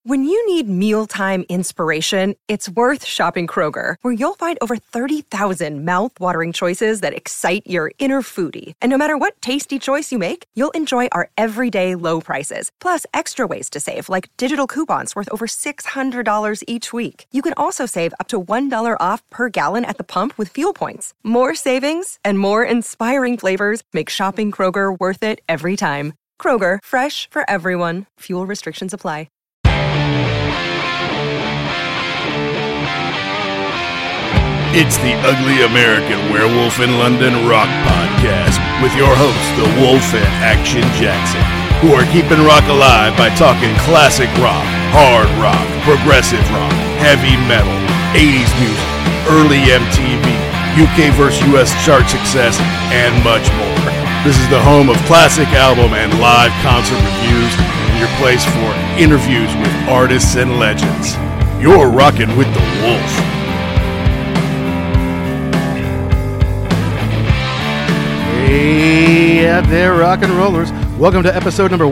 When you need mealtime inspiration, it's worth shopping Kroger, where you'll find over 30,000 mouth-watering choices that excite your inner foodie. And no matter what tasty choice you make, you'll enjoy our everyday low prices, plus extra ways to save, like digital coupons worth over $600 each week. You can also save up to $1 off per gallon at the pump with fuel points. More savings and more inspiring flavors make shopping Kroger worth it every time. Kroger, fresh for everyone. Fuel restrictions apply. It's the Ugly American Werewolf in London Rock Podcast with your hosts, the Wolf and Action Jackson, who are keeping rock alive by talking classic rock, hard rock, progressive rock, heavy metal, 80s music, early MTV, UK vs. US chart success, and much more. This is the home of classic album and live concert reviews, and your place for interviews with artists and legends. You're rocking with the Wolf. Hey out there, rock and rollers. Welcome to episode number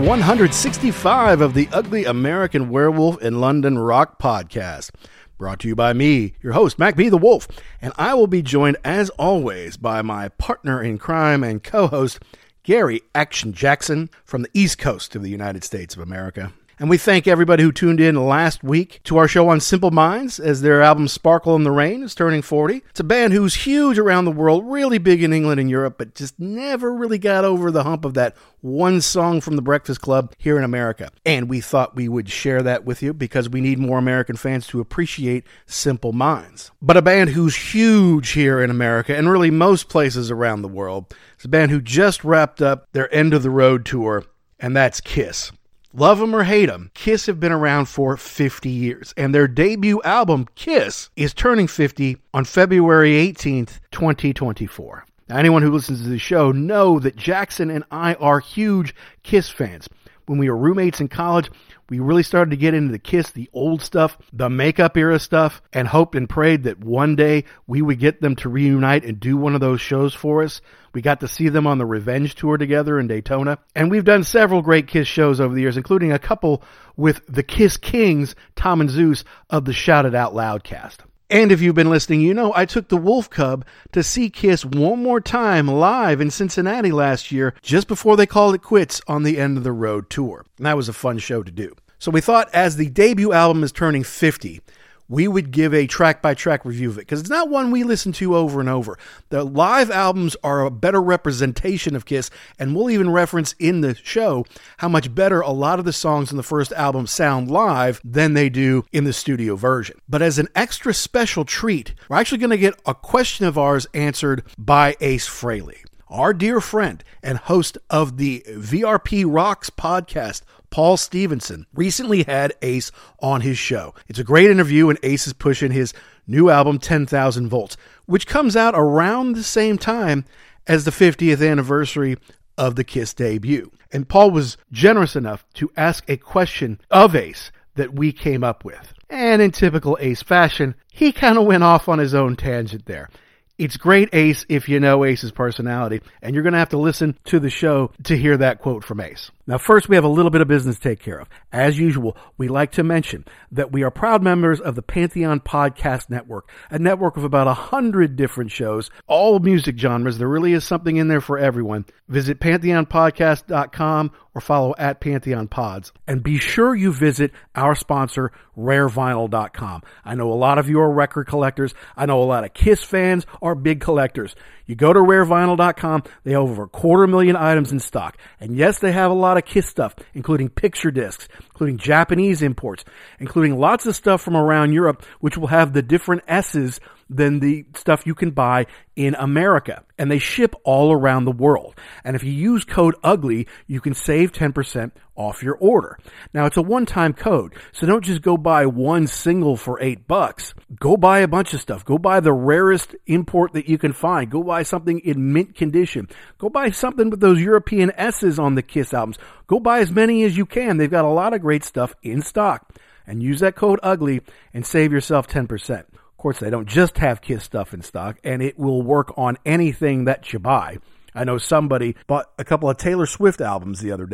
165 of the Ugly American Werewolf in London Rock Podcast. Brought to you by me, your host, Mac B. the Wolf. And I will be joined, as always, by my partner in crime and co-host, Gary Action Jackson, from the East Coast of the United States of America. And we thank everybody who tuned in last week to our show on Simple Minds, as their album Sparkle in the Rain is turning 40. It's a band who's huge around the world, really big in England and Europe, but just never really got over the hump of that one song from the Breakfast Club here in America. And we thought we would share that with you because we need more American fans to appreciate Simple Minds. But a band who's huge here in America and really most places around the world is a band who just wrapped up their End of the Road tour, and that's Kiss. Love them or hate them, Kiss have been around for 50 years, and their debut album, Kiss, is turning 50 on February 18th, 2024. Now, anyone who listens to the show know that Jackson and I are huge Kiss fans. When we were roommates in college, we really started to get into the Kiss, the old stuff, the makeup era stuff, and hoped and prayed that one day we would get them to reunite and do one of those shows for us. We got to see them on the Revenge tour together in Daytona. And we've done several great Kiss shows over the years, including a couple with the Kiss Kings, Tom and Zeus, of the Shout It Out Loud cast. And if you've been listening, you know I took the Wolf Cub to see Kiss one more time live in Cincinnati last year, just before they called it quits on the End of the Road tour. And that was a fun show to do. So we thought, as the debut album is turning 50, we would give a track-by-track review of it, because it's not one we listen to over and over. The live albums are a better representation of Kiss, and we'll even reference in the show how much better a lot of the songs in the first album sound live than they do in the studio version. But as an extra special treat, we're actually going to get a question of ours answered by Ace Frehley. Our dear friend and host of the VRP Rocks podcast, Paul Stevenson, recently had Ace on his show. It's a great interview, and Ace is pushing his new album, 10,000 Volts, which comes out around the same time as the 50th anniversary of the Kiss debut. And Paul was generous enough to ask a question of Ace that we came up with. And in typical Ace fashion, he kind of went off on his own tangent there. It's great, Ace, if you know Ace's personality, and you're going to have to listen to the show to hear that quote from Ace. Now, first, we have a little bit of business to take care of. As usual, we like to mention that we are proud members of the Pantheon Podcast Network, a network of about 100 different shows, all music genres. There really is something in there for everyone. Visit pantheonpodcast.com or follow at Pantheon Pods. And be sure you visit our sponsor, rarevinyl.com. I know a lot of you are record collectors. I know a lot of Kiss fans are big collectors. You go to rarevinyl.com, they have over 250,000 items in stock. And yes, they have a lot of Kiss stuff, including picture discs, including Japanese imports, including lots of stuff from around Europe, which will have the different S's than the stuff you can buy in America. And they ship all around the world. And if you use code UGLY, you can save 10% off your order. Now, it's a one-time code, so don't just go buy one single for $8. Go buy a bunch of stuff. Go buy the rarest import that you can find. Go buy something in mint condition. Go buy something with those European S's on the Kiss albums. Go buy as many as you can. They've got a lot of great stuff in stock. And use that code UGLY and save yourself 10%. Of course, they don't just have Kiss stuff in stock, and it will work on anything that you buy. I know somebody bought a couple of Taylor Swift albums the other day.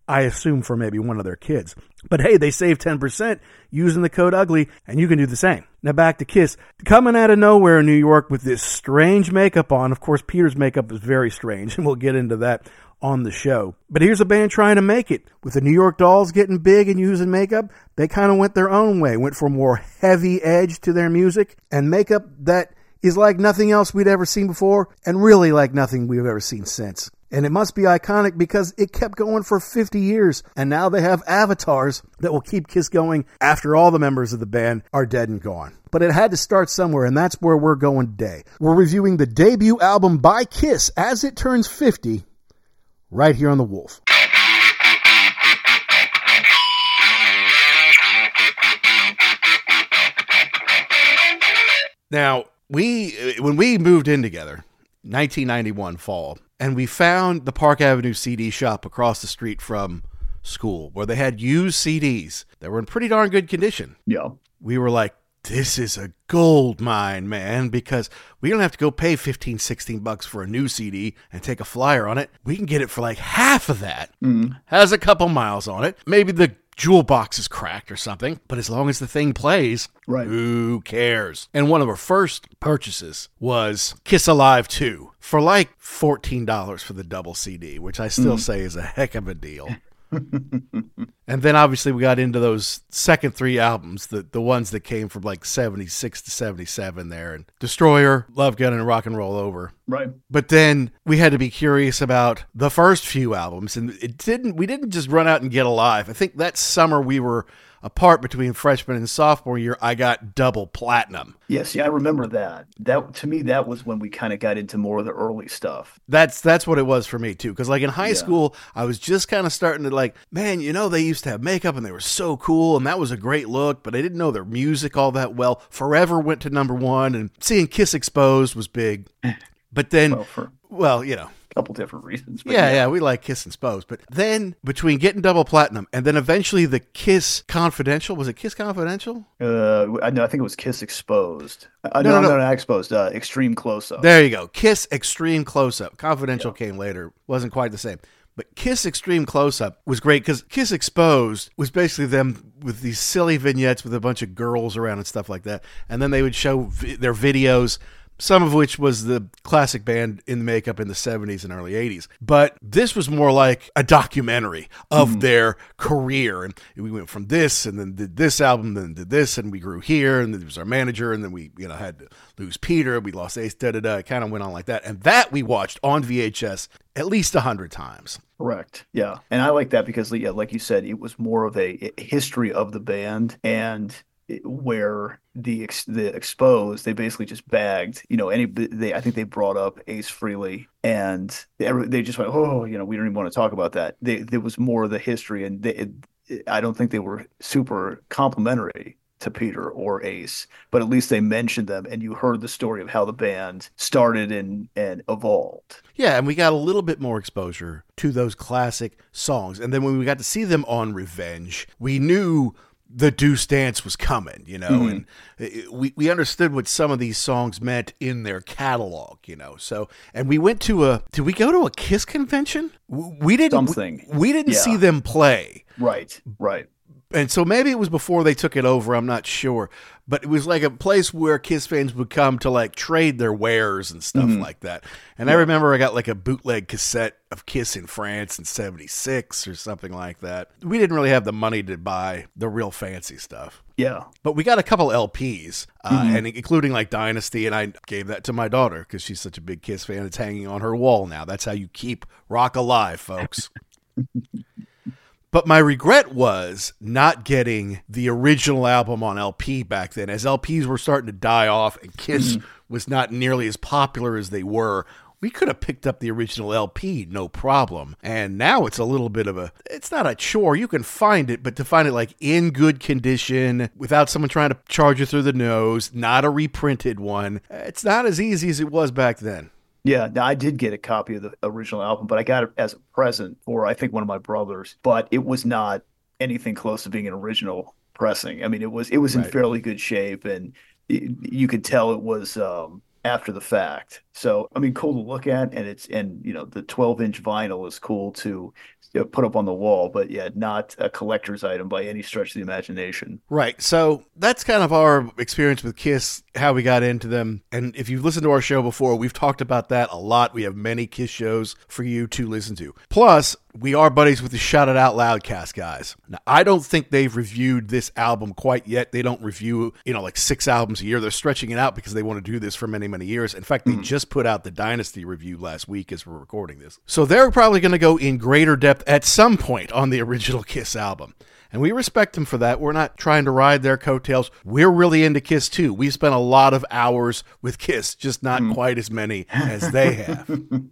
I assume for maybe one of their kids. But hey, they saved 10% using the code UGLY, and you can do the same. Now back to Kiss. Coming out of nowhere in New York with this strange makeup on. Of course, Peter's makeup is very strange, and we'll get into that on the show. But here's a band trying to make it. With the New York Dolls getting big and using makeup, they kind of went their own way, went for more heavy edge to their music, and makeup that is like nothing else we'd ever seen before, and really like nothing we've ever seen since. And it must be iconic because it kept going for 50 years, and now they have avatars that will keep Kiss going after all the members of the band are dead and gone. But it had to start somewhere, and that's where we're going today. We're reviewing the debut album by Kiss as it turns 50, right here on The Wolf. Now, when we moved in together, 1991 fall, and we found the Park Avenue CD shop across the street from school where they had used CDs that were in pretty darn good condition. Yeah. We were like, this is a gold mine, man, because we don't have to go pay $15-16 for a new CD and take a flyer on it. We can get it for like half of that. Has a couple miles on it. Maybe the jewel box is cracked or something, but as long as the thing plays, right, who cares? And one of our first purchases was Kiss Alive 2 for like $14 for the double CD, which I still say is a heck of a deal. And then obviously we got into those second three albums, the ones that came from like 76 to 77 there, and Destroyer, Love Gun, and Rock and Roll Over. Right. But then we had to be curious about the first few albums, and we didn't just run out and get Alive. I think that summer we were apart between freshman and sophomore year, I got double platinum. Yes, yeah, I remember that. That to me, that was when we kind of got into more of the early stuff. That's what it was for me too. Because like in high school, I was just kind of starting to like, man, you know, they used to have makeup and they were so cool and that was a great look, but I didn't know their music all that well. Forever went to number one, and seeing Kiss Exposed was big. But then, well, you know. Couple different reasons. Yeah, we like Kiss Exposed. But then between getting double platinum and then eventually the Kiss Confidential, was it Kiss Confidential? No, I think it was Kiss Exposed. No, not Exposed. Extreme Close-Up. There you go. Kiss Extreme Close-Up. Confidential came later. Wasn't quite the same. But Kiss Extreme Close-Up was great because Kiss Exposed was basically them with these silly vignettes with a bunch of girls around and stuff like that. And then they would show their videos, some of which was the classic band in the makeup in the 70s and early 80s. But this was more like a documentary of their career. And we went from this and then did this album, then did this, and we grew here, and then there was our manager, and then we had to lose Peter, we lost Ace, da-da-da. It kind of went on like that. And that we watched on VHS at least 100 times. Correct. Yeah. And I like that because, like you said, it was more of a history of the band, and where the Exposed, they basically just bagged, I think they brought up Ace Frehley, and they just went, we don't even want to talk about that. There was more of the history, and I don't think they were super complimentary to Peter or Ace, but at least they mentioned them, and you heard the story of how the band started and evolved. Yeah, and we got a little bit more exposure to those classic songs. And then when we got to see them on Revenge, we knew the Deuce Dance was coming, and we understood what some of these songs meant in their catalog, So, and we went to did we go to a Kiss convention? We didn't. Something. We didn't see them play. Right. And so maybe it was before they took it over, I'm not sure. But it was like a place where Kiss fans would come to like trade their wares and stuff like that. And I remember I got like a bootleg cassette of Kiss in France in 76 or something like that. We didn't really have the money to buy the real fancy stuff. Yeah. But we got a couple LPs, and including like Dynasty, and I gave that to my daughter because she's such a big Kiss fan. It's hanging on her wall now. That's how you keep rock alive, folks. But my regret was not getting the original album on LP back then, as LPs were starting to die off and Kiss was not nearly as popular as they were. We could have picked up the original LP, no problem. And now it's a little bit of it's not a chore. You can find it, but to find it like in good condition, without someone trying to charge you through the nose, not a reprinted one, it's not as easy as it was back then. Yeah, I did get a copy of the original album, but I got it as a present for, I think, one of my brothers. But it was not anything close to being an original pressing. I mean, it was in fairly good shape, and you could tell it was after the fact. So, I mean, cool to look at, and the 12-inch vinyl is cool to put up on the wall, but yeah, not a collector's item by any stretch of the imagination. Right. So that's kind of our experience with Kiss, how we got into them. And if you've listened to our show before, we've talked about that a lot. We have many Kiss shows for you to listen to. Plus, we are buddies with the Shout It Out Loud cast guys. Now, I don't think they've reviewed this album quite yet. They don't review, like 6 albums a year. They're stretching it out because they want to do this for many, many years. In fact, they just put out the Dynasty review last week as we're recording this. So they're probably going to go in greater depth at some point on the original Kiss album. And we respect them for that. We're not trying to ride their coattails. We're really into Kiss too. We've spent a lot of hours with Kiss, just not quite as many as they have.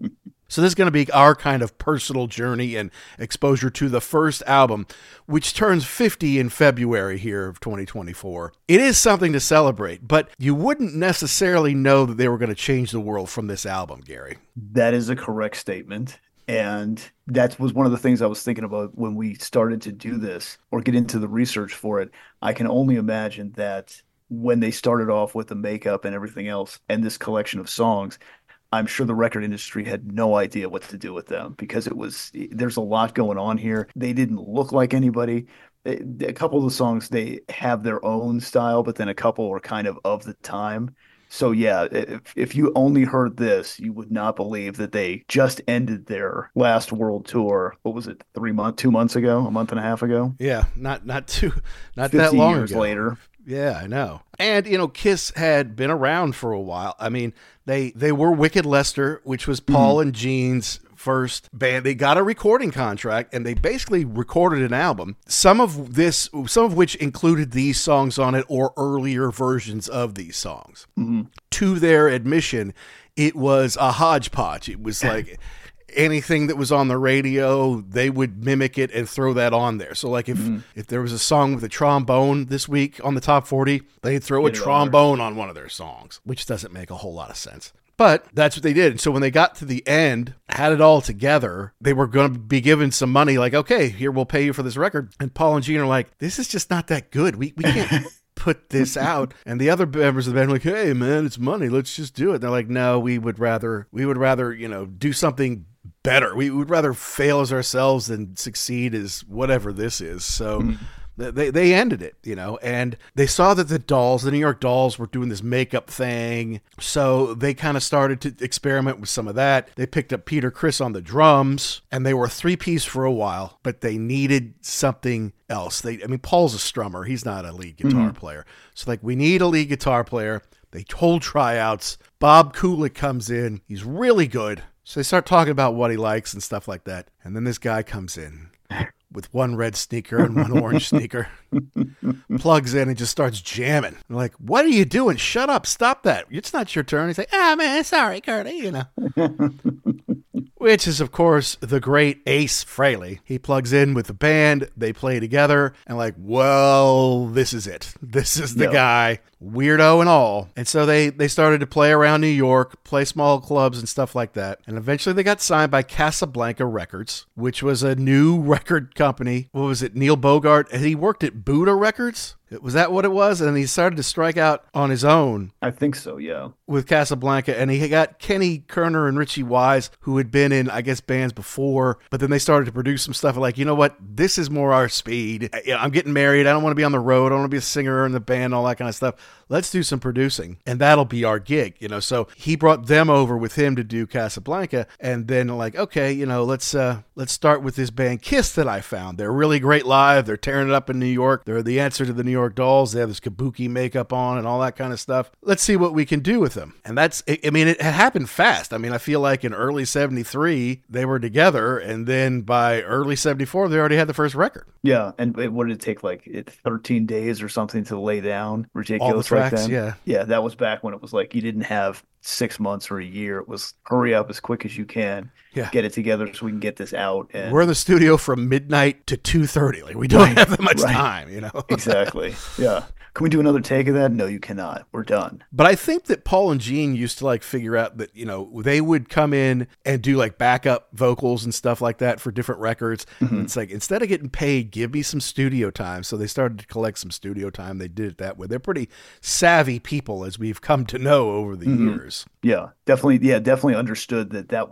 So this is going to be our kind of personal journey and exposure to the first album, which turns 50 in February here of 2024. It is something to celebrate, but you wouldn't necessarily know that they were going to change the world from this album, Gary. That is a correct statement. And that was one of the things I was thinking about when we started to do this or get into the research for it. I can only imagine that when they started off with the makeup and everything else and this collection of songs, I'm sure the record industry had no idea what to do with them because there's a lot going on here. They didn't look like anybody. A couple of the songs, they have their own style, but then a couple were kind of the time. So yeah, if you only heard this, you would not believe that they just ended their last world tour. What was it? 2 months ago, a month and a half ago? Yeah, not that long years ago. Later. Yeah, I know. And, Kiss had been around for a while. I mean, they were Wicked Lester, which was Paul and Gene's first band. They got a recording contract, and they basically recorded an album, some of which included these songs on it or earlier versions of these songs. To their admission, it was a hodgepodge. It was like... anything that was on the radio, they would mimic it and throw that on there. So like if there was a song with a trombone this week on the top 40, they'd throw a trombone on one of their songs, which doesn't make a whole lot of sense. But that's what they did. And so when they got to the end, had it all together, they were going to be given some money like, okay, here, we'll pay you for this record. And Paul and Gene are like, this is just not that good. We can't put this out. And the other members of the band are like, hey man, it's money. Let's just do it. And they're like, no, we would rather, do something better. We would rather fail as ourselves than succeed as whatever this is. So they ended it, and they saw that the New York Dolls, were doing this makeup thing. So they kind of started to experiment with some of that. They picked up Peter Criss on the drums, and they were a 3-piece for a while, but they needed something else. Paul's a strummer. He's not a lead guitar player. So we need a lead guitar player. They hold tryouts. Bob Kulick comes in. He's really good. So they start talking about what he likes and stuff like that. And then this guy comes in with one red sneaker and one orange sneaker, plugs in and just starts jamming. I'm like, what are you doing? Shut up. Stop that. It's not your turn. He's like, man, sorry, Curdy, Which is, of course, the great Ace Frehley. He plugs in with the band. They play together. And this is it. This is the guy, weirdo and all. And so they started to play around New York, play small clubs and stuff like that. And eventually they got signed by Casablanca Records, which was a new record company. What was it? Neil Bogart. He worked at Buddha Records. Was that what it was? And he started to strike out on his own. I think so, yeah. With Casablanca. And he got Kenny Kerner and Richie Wise, who had been in, I guess, bands before. But then they started to produce some stuff like, you know what? This is more our speed. I'm getting married. I don't want to be on the road. I don't want to be a singer in the band, all that kind of stuff. Let's do some producing. And that'll be our gig, So he brought them over with him to do Casablanca. And then okay, let's start with this band Kiss that I found. They're really great live. They're tearing it up in New York. They're the answer to the New York Dolls. They have this kabuki makeup on and all that kind of stuff. Let's see what we can do with them. And it happened fast. I feel like in early 73, they were together. And then by early 74, they already had the first record. Yeah. And what did it take? 13 days or something to lay down? Ridiculous. All the tracks, then? Yeah. Yeah. That was back when it was you didn't have 6 months or a year. It was hurry up as quick as you can. Yeah. Get it together so we can get this out. And we're in the studio from midnight to 2:30. We don't have that much time, Exactly. Yeah. Can we do another take of that? No, you cannot. We're done. But I think that Paul and Gene used to like figure out that, they would come in and do like backup vocals and stuff like that for different records. And it's like, instead of getting paid, give me some studio time. So they started to collect some studio time. They did it that way. They're pretty savvy people, as we've come to know over the years. Yeah, definitely. Yeah, definitely understood that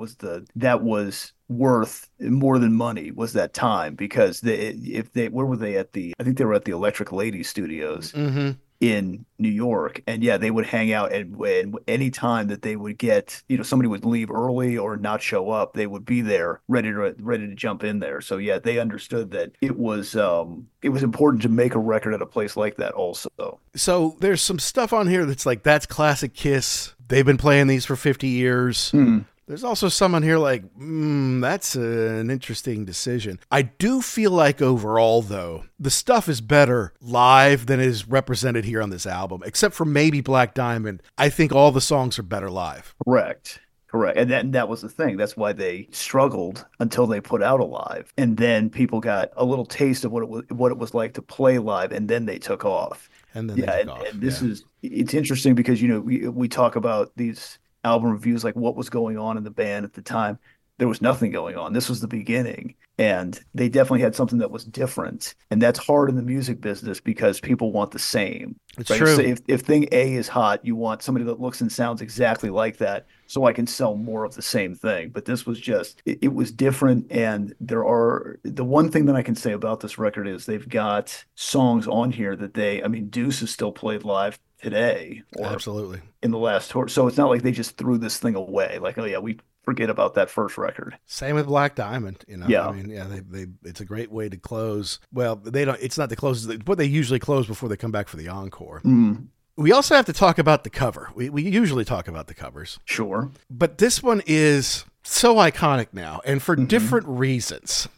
was worth more than money, was that time, because where were they at I think they were at the Electric Lady Studios in New York, and yeah, they would hang out, and any time that they would get, somebody would leave early or not show up, they would be there ready to jump in there. So yeah, they understood that it was important to make a record at a place like that also. So there's some stuff on here that's like, that's classic Kiss. They've been playing these for 50 years. There's also someone here like, that's an interesting decision. I do feel like overall, though, the stuff is better live than is represented here on this album, except for maybe Black Diamond. I think all the songs are better live. Correct. And that was the thing. That's why they struggled until they put out Alive. And then people got a little taste of what it was like to play live, and then they took off. And then they took off. And it's interesting because, we talk about these album reviews, like what was going on in the band at the time. There was nothing going on. This was the beginning, and they definitely had something that was different, and that's hard in the music business because people want the same. It's right? true. So if thing A is hot, you want somebody that looks and sounds exactly like that, so I can sell more of the same thing. But this was just, it was different, and the one thing that I can say about this record is they've got songs on here that Deuce is still played live today, or absolutely in the last tour. So it's not like they just threw this thing away. Like, oh yeah, we forget about that first record. Same with Black Diamond. Yeah. They it's a great way to close. Well, it's not the closest, but they usually close before they come back for the encore. We also have to talk about the cover. We usually talk about the covers. Sure. But this one is so iconic now, and for different reasons.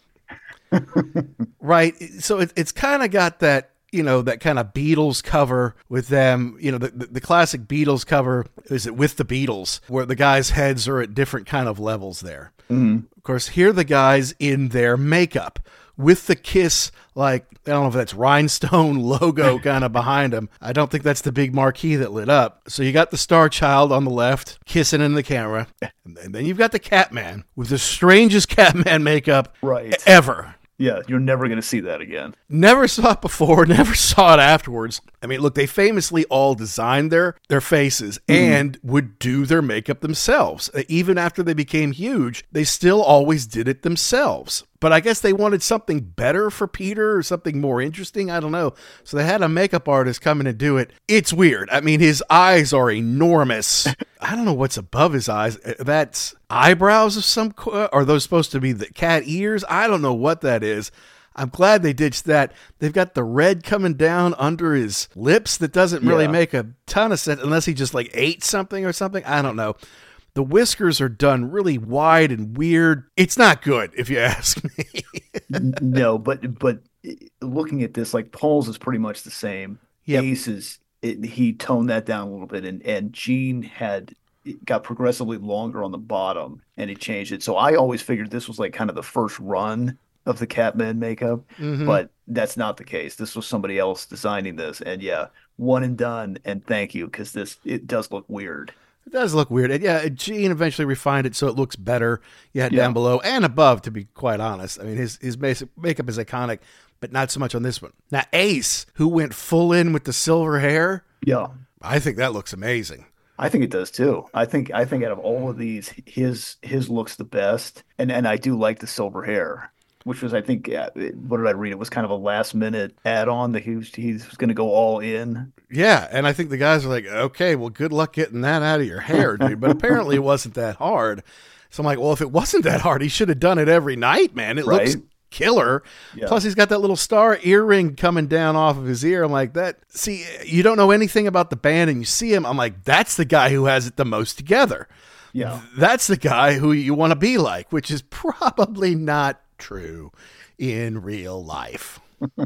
Right? So it's kind of got that, that kind of Beatles cover with them, the classic Beatles cover, is it With the Beatles, where the guys' heads are at different kind of levels there. Of course, here the guys in their makeup with the Kiss, like, I don't know if that's rhinestone logo kind of behind them. I don't think that's the big marquee that lit up. So you got the Star Child on the left, kissing in the camera. And then you've got the Catman with the strangest Catman makeup ever. Yeah, you're never going to see that again. Never saw it before, never saw it afterwards. I mean, look, they famously all designed their faces and would do their makeup themselves. Even after they became huge, they still always did it themselves. But I guess they wanted something better for Peter or something more interesting. I don't know. So they had a makeup artist come in and do it. It's weird. I mean, his eyes are enormous. I don't know what's above his eyes. That's eyebrows of some, are those supposed to be the cat ears? I don't know what that is. I'm glad they ditched that. They've got the red coming down under his lips that doesn't really make a ton of sense unless he just like ate something or something. I don't know. The whiskers are done really wide and weird. It's not good, if you ask me. No, but looking at this, like, Paul's is pretty much the same. Yep. Ace's, he toned that down a little bit, and Gene got progressively longer on the bottom, and he changed it. So I always figured this was like kind of the first run of the Catman makeup, but that's not the case. This was somebody else designing this, and yeah, one and done, and thank you, because it does look weird. It does look weird. And yeah, Gene eventually refined it so it looks better. Down below and above, to be quite honest. I mean, his basic makeup is iconic, but not so much on this one. Now, Ace, who went full in with the silver hair, I think that looks amazing. I think it does too. I think out of all of these, his looks the best, and I do like the silver hair, which was, I think, what did I read? It was kind of a last minute add-on that he was going to go all in. Yeah, and I think the guys are like, okay, well, good luck getting that out of your hair, dude. But apparently it wasn't that hard. So I'm like, well, if it wasn't that hard, he should have done it every night, man. It looks killer. Yeah. Plus, he's got that little star earring coming down off of his ear. I'm like, that. See, you don't know anything about the band, and you see him. I'm like, that's the guy who has it the most together. Yeah, that's the guy who you want to be like, which is probably not true in real life.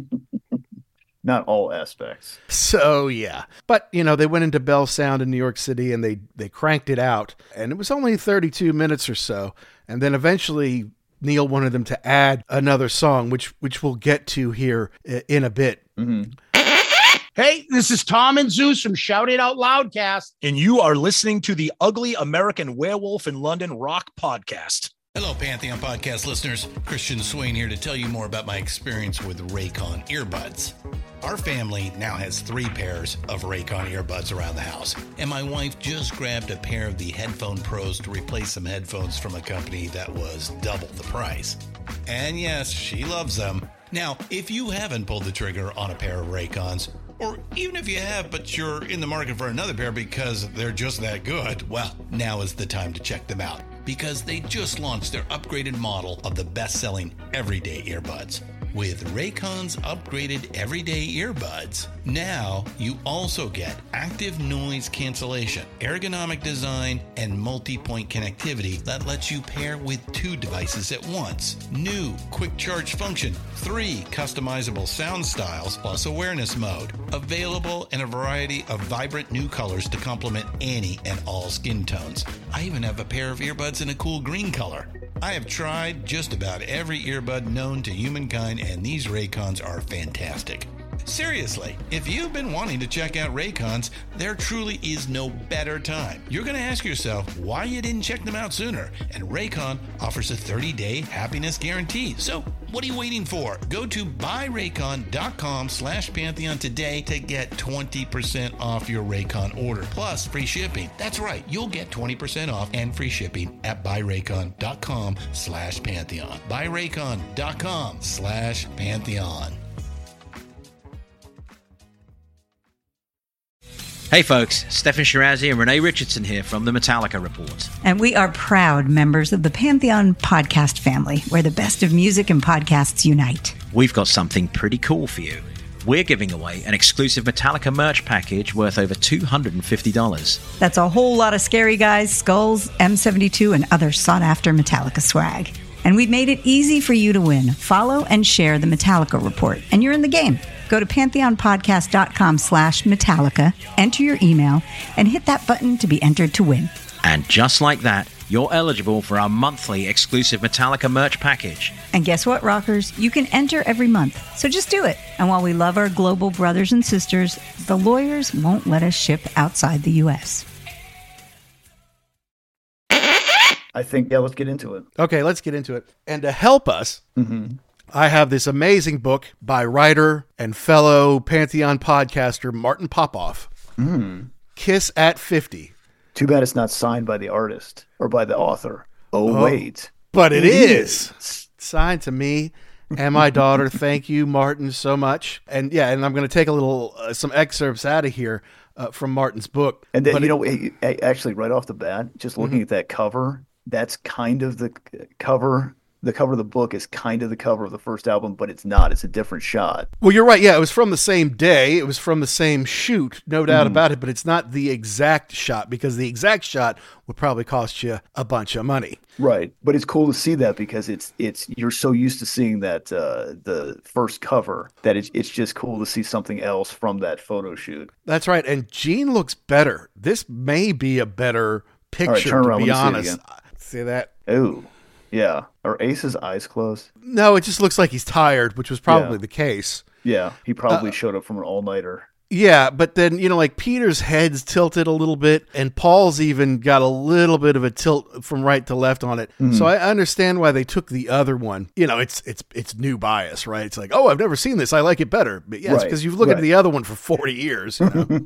Not all aspects. So yeah, but they went into Bell Sound in New York City and they cranked it out, and it was only 32 minutes or so, and then eventually Neil wanted them to add another song, which we'll get to here in a bit. Hey, this is Tom and Zeus from Shout It Out Loudcast, and you are listening to the Ugly American Werewolf in London Rock podcast. Hello, Pantheon podcast listeners. Christian Swain here to tell you more about my experience with Raycon earbuds. Our family now has 3 pairs of Raycon earbuds around the house, and my wife just grabbed a pair of the Headphone Pros to replace some headphones from a company that was double the price. And yes, she loves them. Now, if you haven't pulled the trigger on a pair of Raycons, or even if you have, but you're in the market for another pair because they're just that good, well, now is the time to check them out, because they just launched their upgraded model of the best-selling everyday earbuds. With Raycon's upgraded everyday earbuds, now you also get active noise cancellation, ergonomic design, and multi-point connectivity that lets you pair with 2 devices at once. New quick charge function, 3 customizable sound styles, plus awareness mode. Available in a variety of vibrant new colors to complement any and all skin tones. I even have a pair of earbuds in a cool green color. I have tried just about every earbud known to humankind, and these Raycons are fantastic. Seriously, if you've been wanting to check out Raycons, there truly is no better time. You're going to ask yourself why you didn't check them out sooner, and Raycon offers a 30-day happiness guarantee. So what are you waiting for? Go to buyraycon.com/Pantheon today to get 20% off your Raycon order, plus free shipping. That's right, you'll get 20% off and free shipping at buyraycon.com/Pantheon. buyraycon.com/Pantheon. Hey folks, Stefan Shirazi and Renee Richardson here from the Metallica Report. And we are proud members of the Pantheon podcast family, where the best of music and podcasts unite. We've got something pretty cool for you. We're giving away an exclusive Metallica merch package worth over $250. That's a whole lot of Scary Guys, Skulls, M72, and other sought-after Metallica swag. And we've made it easy for you to win. Follow and share the Metallica Report, and you're in the game. Go to pantheonpodcast.com/Metallica, enter your email, and hit that button to be entered to win. And just like that, you're eligible for our monthly exclusive Metallica merch package. And guess what, rockers? You can enter every month, so just do it. And while we love our global brothers and sisters, the lawyers won't let us ship outside the U.S. I think, yeah, let's get into it. Okay, let's get into it. And to help us, I have this amazing book by writer and fellow Pantheon podcaster Martin Popoff, Kiss at 50. Too bad it's not signed by the artist or by the author. Oh wait. But it is. Signed to me and my daughter. Thank you, Martin, so much. And yeah, and I'm going to take a little, some excerpts out of here from Martin's book. And then, actually right off the bat, just looking at that cover, that's kind of the cover. The cover of the book is kind of the cover of the first album, but it's not. It's a different shot. Well, you're right. Yeah, it was from the same day. It was from the same shoot, no doubt about it, but it's not the exact shot, because the exact shot would probably cost you a bunch of money. Right. But it's cool to see that, because it's you're so used to seeing that the first cover that it's just cool to see something else from that photo shoot. That's right. And Gene looks better. This may be a better picture, turn around, to be let me honest. See that? Ooh. Yeah. Are Ace's eyes closed? No, it just looks like he's tired, which was probably the case. Yeah. He probably showed up from an all-nighter. Yeah, but then, like Peter's head's tilted a little bit, and Paul's even got a little bit of a tilt from right to left on it. So I understand why they took the other one. It's new bias, right? It's like, oh, I've never seen this. I like it better. But yes, because you've looked at the other one for 40 years.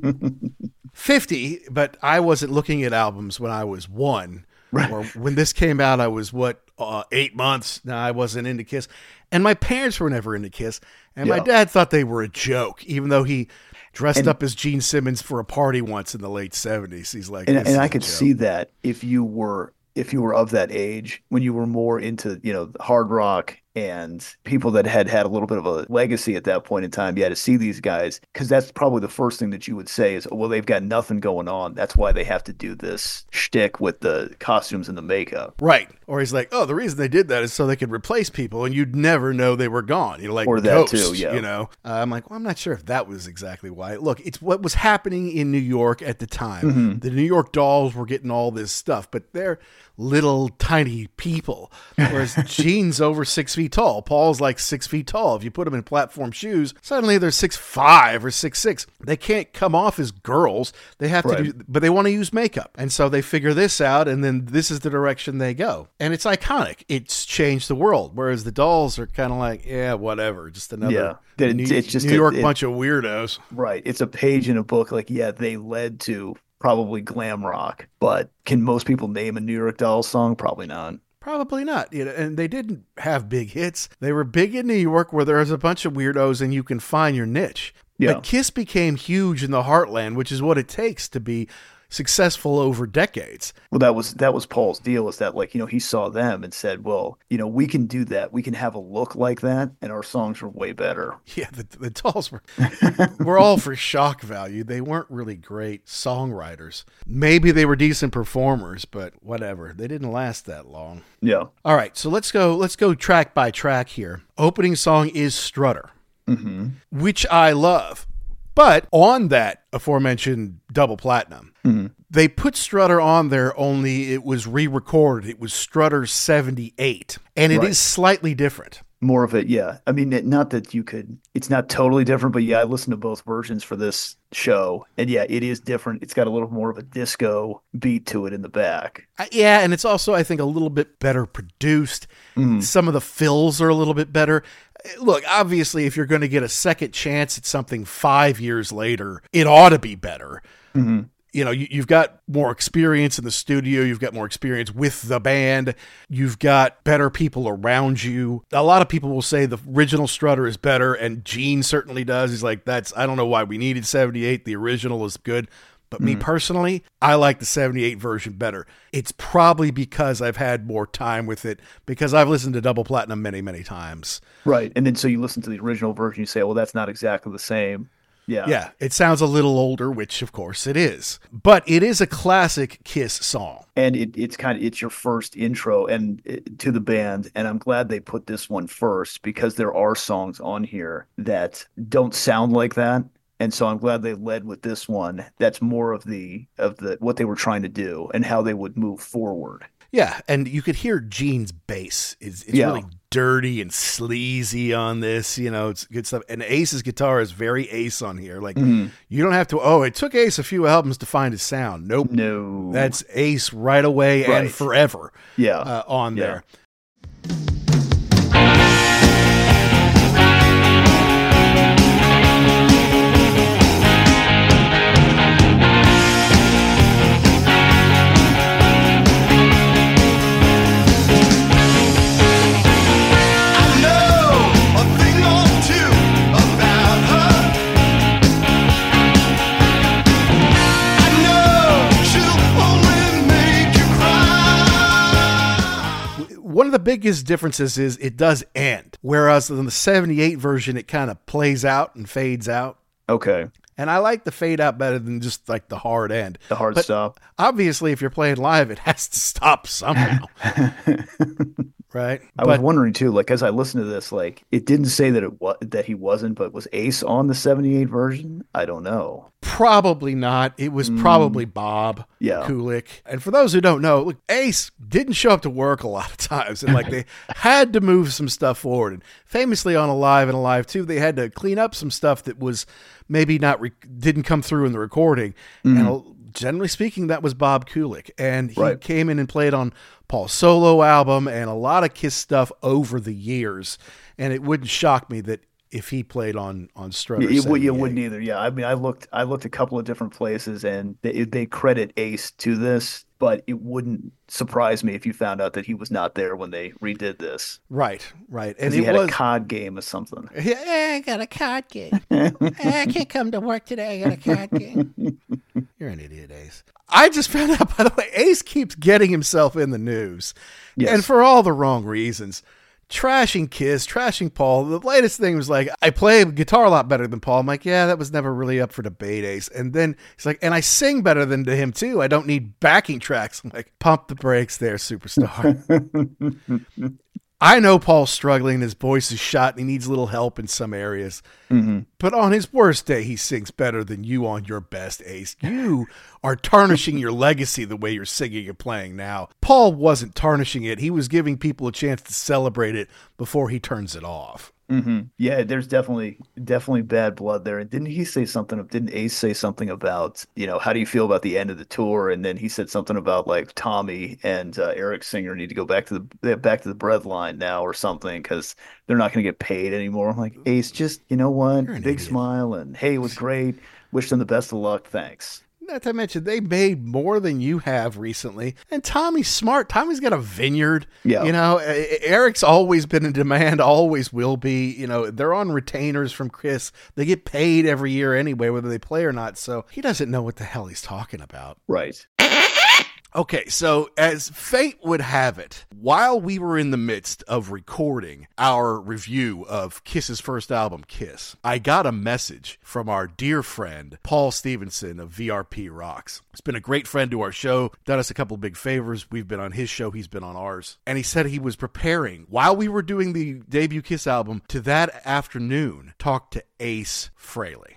50, but I wasn't looking at albums when I was 1. Right. Or when this came out, I was 8 months. No, I wasn't into Kiss, and my parents were never into Kiss, and my dad thought they were a joke, even though he dressed up as Gene Simmons for a party once in the late 70s. He's like, and I could see that if you were of that age, when you were more into hard rock and people that had a little bit of a legacy at that point in time, you had to see these guys, because that's probably the first thing that you would say is, well, they've got nothing going on. That's why they have to do this shtick with the costumes and the makeup. Right. Or he's like, oh, the reason they did that is so they could replace people and you'd never know they were gone. Like or that Ghost, too, yeah. I'm like, well, I'm not sure if that was exactly why. Look, it's what was happening in New York at the time. The New York Dolls were getting all this stuff, but they're little tiny people, whereas Gene's over 6'5", feet tall. Paul's like 6 feet tall. If you put them in platform shoes, suddenly they're 6'5" or 6'6". They can't come off as girls. They have to do, but they want to use makeup. And so they figure this out, and then this is the direction they go. And it's iconic. It's changed the world. Whereas the dolls are kind of like, yeah, whatever. Just another it's just New York bunch of weirdos. Right. It's a page in a book. Like, yeah, they led to probably glam rock, but can most people name a New York Dolls song? Probably not. Probably not. And they didn't have big hits. They were big in New York where there's a bunch of weirdos and you can find your niche. Yeah. But Kiss became huge in the heartland, which is what it takes to be successful over decades. Well, that was Paul's deal, is that, like, he saw them and said, well, we can do that. We can have a look like that, and our songs are way better. Yeah, the Dolls were all for shock value. They weren't really great songwriters. Maybe they were decent performers, but whatever. They didn't last that long. Yeah. All right, so let's go track by track here. Opening song is Strutter, which I love. But on that aforementioned double platinum, they put Strutter on there, only it was re-recorded. It was Strutter 78, and it is slightly different. More of it, yeah. I mean, not that it's not totally different, but yeah, I listened to both versions for this show, and yeah, it is different. It's got a little more of a disco beat to it in the back. Yeah, and it's also, I think, a little bit better produced. Some of the fills are a little bit better. Look, obviously, if you're going to get a second chance at something 5 years later, it ought to be better. You've got more experience in the studio. You've got more experience with the band. You've got better people around you. A lot of people will say the original Strutter is better, and Gene certainly does. He's like, I don't know why we needed 78. The original is good. But me personally, I like the 78 version better. It's probably because I've had more time with it, because I've listened to Double Platinum many, many times. Right. And then so you listen to the original version, you say, well, that's not exactly the same. Yeah. Yeah. It sounds a little older, which of course it is. But it is a classic Kiss song. And it's your first intro to the band. And I'm glad they put this one first, because there are songs on here that don't sound like that. And so I'm glad they led with this one. That's more of the what they were trying to do and how they would move forward. Yeah, and you could hear Gene's bass. It's really dirty and sleazy on this. It's good stuff. And Ace's guitar is very Ace on here. Like, you don't have to, it took Ace a few albums to find his sound. Nope. No. That's Ace right away and forever on there. One of the biggest differences is it does end, whereas in the 78 version, it kind of plays out and fades out. Okay. And I like the fade out better than just like the hard end. The hard stop. Obviously, if you're playing live, it has to stop somehow. Right? I was wondering too, like, as I listened to this, like, it didn't say that he wasn't, but was Ace on the 78 version? I don't know. Probably not. It was probably Bob Kulick. And for those who don't know, look, Ace didn't show up to work a lot of times, and like they had to move some stuff forward. And famously on Alive and Alive 2, they had to clean up some stuff that was maybe didn't come through in the recording. And generally speaking, that was Bob Kulick. And he came in and played on Paul's solo album and a lot of Kiss stuff over the years. And it wouldn't shock me that if he played on Strutter. You wouldn't either. Yeah. I mean, I looked a couple of different places, and they credit Ace to this, but it wouldn't surprise me if you found out that he was not there when they redid this. Right. And he had a card game or something. Yeah, I got a card game. I can't come to work today. I got a card game. You're an idiot, Ace. I just found out, by the way, Ace keeps getting himself in the news. Yes. And for all the wrong reasons. Trashing Kiss, trashing Paul. The latest thing was like, I play guitar a lot better than Paul. I'm like, yeah, that was never really up for debate, Ace. And then he's like, and I sing better than him too. I don't need backing tracks. I'm like, pump the brakes there, superstar. I know Paul's struggling. His voice is shot and he needs a little help in some areas. Mm-hmm. But on his worst day, he sings better than you on your best, Ace. You are tarnishing your legacy the way you're singing and playing now. Paul wasn't tarnishing it. He was giving people a chance to celebrate it before he turns it off. Mm-hmm. Yeah, there's definitely bad blood there. And didn't Ace say something about, how do you feel about the end of the tour? And then he said something about like Tommy and Eric Singer need to go back to the breadline now or something because they're not going to get paid anymore. I'm like, Ace, just, you know what? Big idiot. Smile and hey, it was great. Wish them the best of luck. Thanks. Not to mention, they made more than you have recently. And Tommy's smart. Tommy's got a vineyard. Yeah. Eric's always been in demand, always will be. They're on retainers from Chris. They get paid every year anyway, whether they play or not. So he doesn't know what the hell he's talking about. Right. Okay, so as fate would have it, while we were in the midst of recording our review of Kiss's first album, Kiss, I got a message from our dear friend, Paul Stevenson of VRP Rocks. He's been a great friend to our show, done us a couple of big favors. We've been on his show, he's been on ours. And he said he was preparing, while we were doing the debut Kiss album, to that afternoon talk to Ace Frehley.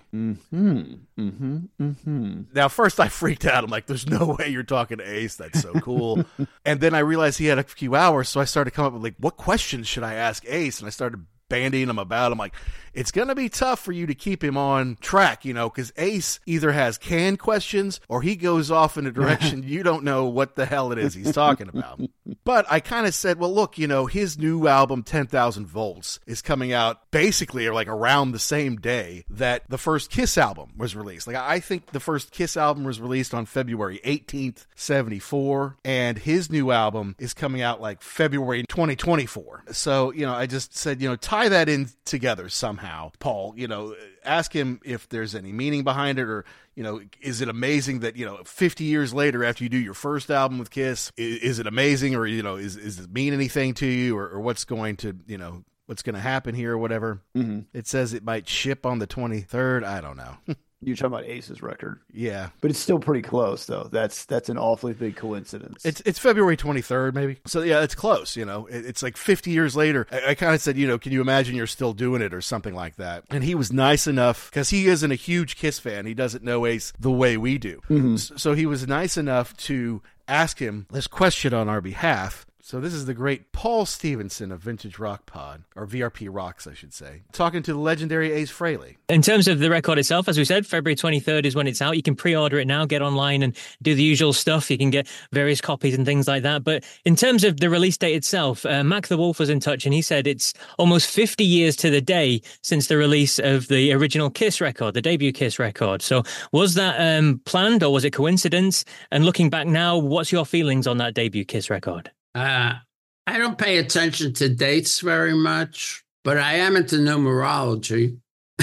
Now, first I freaked out. I'm like, there's no way you're talking to Ace. That's so cool. And then I realized he had a few hours, so I started coming up with, like, what questions should I ask Ace? And I started bandying him about. I'm like, it's going to be tough for you to keep him on track, because Ace either has canned questions or he goes off in a direction you don't know what the hell it is he's talking about. But I kind of said, well, look, his new album, 10,000 Volts, is coming out basically like around the same day that the first Kiss album was released. Like, I think the first Kiss album was released on February 18th, 74, and his new album is coming out like February 2024. So, I just said, tie that in together somehow, Paul. Ask him if there's any meaning behind it, or is it amazing that 50 years later after you do your first album with Kiss, is it amazing, or is it mean anything to you, or what's going to what's going to happen here or whatever. It says it might ship on the 23rd. I don't know. You're talking about Ace's record. Yeah. But it's still pretty close, though. That's an awfully big coincidence. It's February 23rd, maybe. So, yeah, it's close, It's like 50 years later. I kind of said, can you imagine you're still doing it or something like that? And he was nice enough, because he isn't a huge Kiss fan. He doesn't know Ace the way we do. So he was nice enough to ask him this question on our behalf. So this is the great Paul Stevenson of Vintage Rock Pod, or VRP Rocks, I should say, talking to the legendary Ace Frehley. In terms of the record itself, as we said, February 23rd is when it's out. You can pre-order it now, get online and do the usual stuff. You can get various copies and things like that. But in terms of the release date itself, Mac the Wolf was in touch and he said it's almost 50 years to the day since the release of the original Kiss record, the debut Kiss record. So was that planned or was it coincidence? And looking back now, what's your feelings on that debut Kiss record? I don't pay attention to dates very much, but I am into numerology.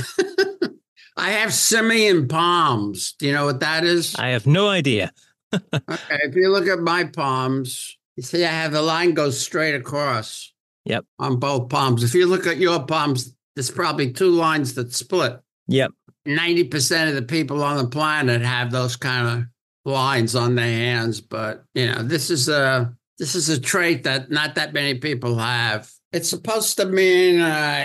I have simian palms. Do you know what that is? I have no idea. Okay, if you look at my palms, you see I have the line goes straight across. Yep. On both palms. If you look at your palms, there's probably two lines that split. Yep. 90% of the people on the planet have those kind of lines on their hands, but this is a trait that not that many people have. It's supposed to mean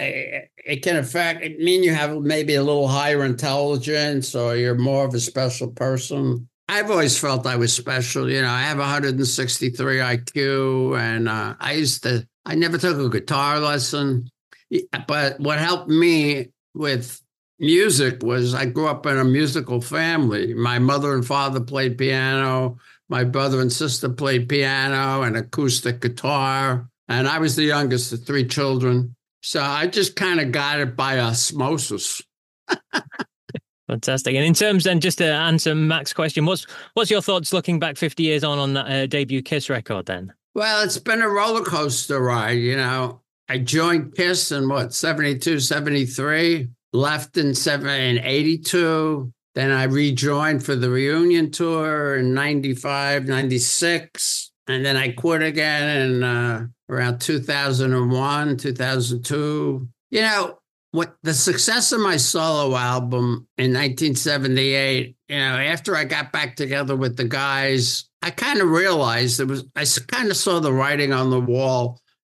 it mean you have maybe a little higher intelligence or you're more of a special person. I've always felt I was special. I have 163 IQ, and I never took a guitar lesson. But what helped me with music was I grew up in a musical family. My mother and father played piano. My brother and sister played piano and acoustic guitar, and I was the youngest of three children. So I just kind of got it by osmosis. Fantastic. And in terms then, just to answer Mac's question, what's your thoughts looking back 50 years on that debut Kiss record then? Well, it's been a roller coaster ride, I joined Kiss in 72, 73, left in 82. Then I rejoined for the reunion tour in 95, 96. And then I quit again in around 2001, 2002. What the success of my solo album in 1978, after I got back together with the guys, I kind of realized I kind of saw the writing on the wall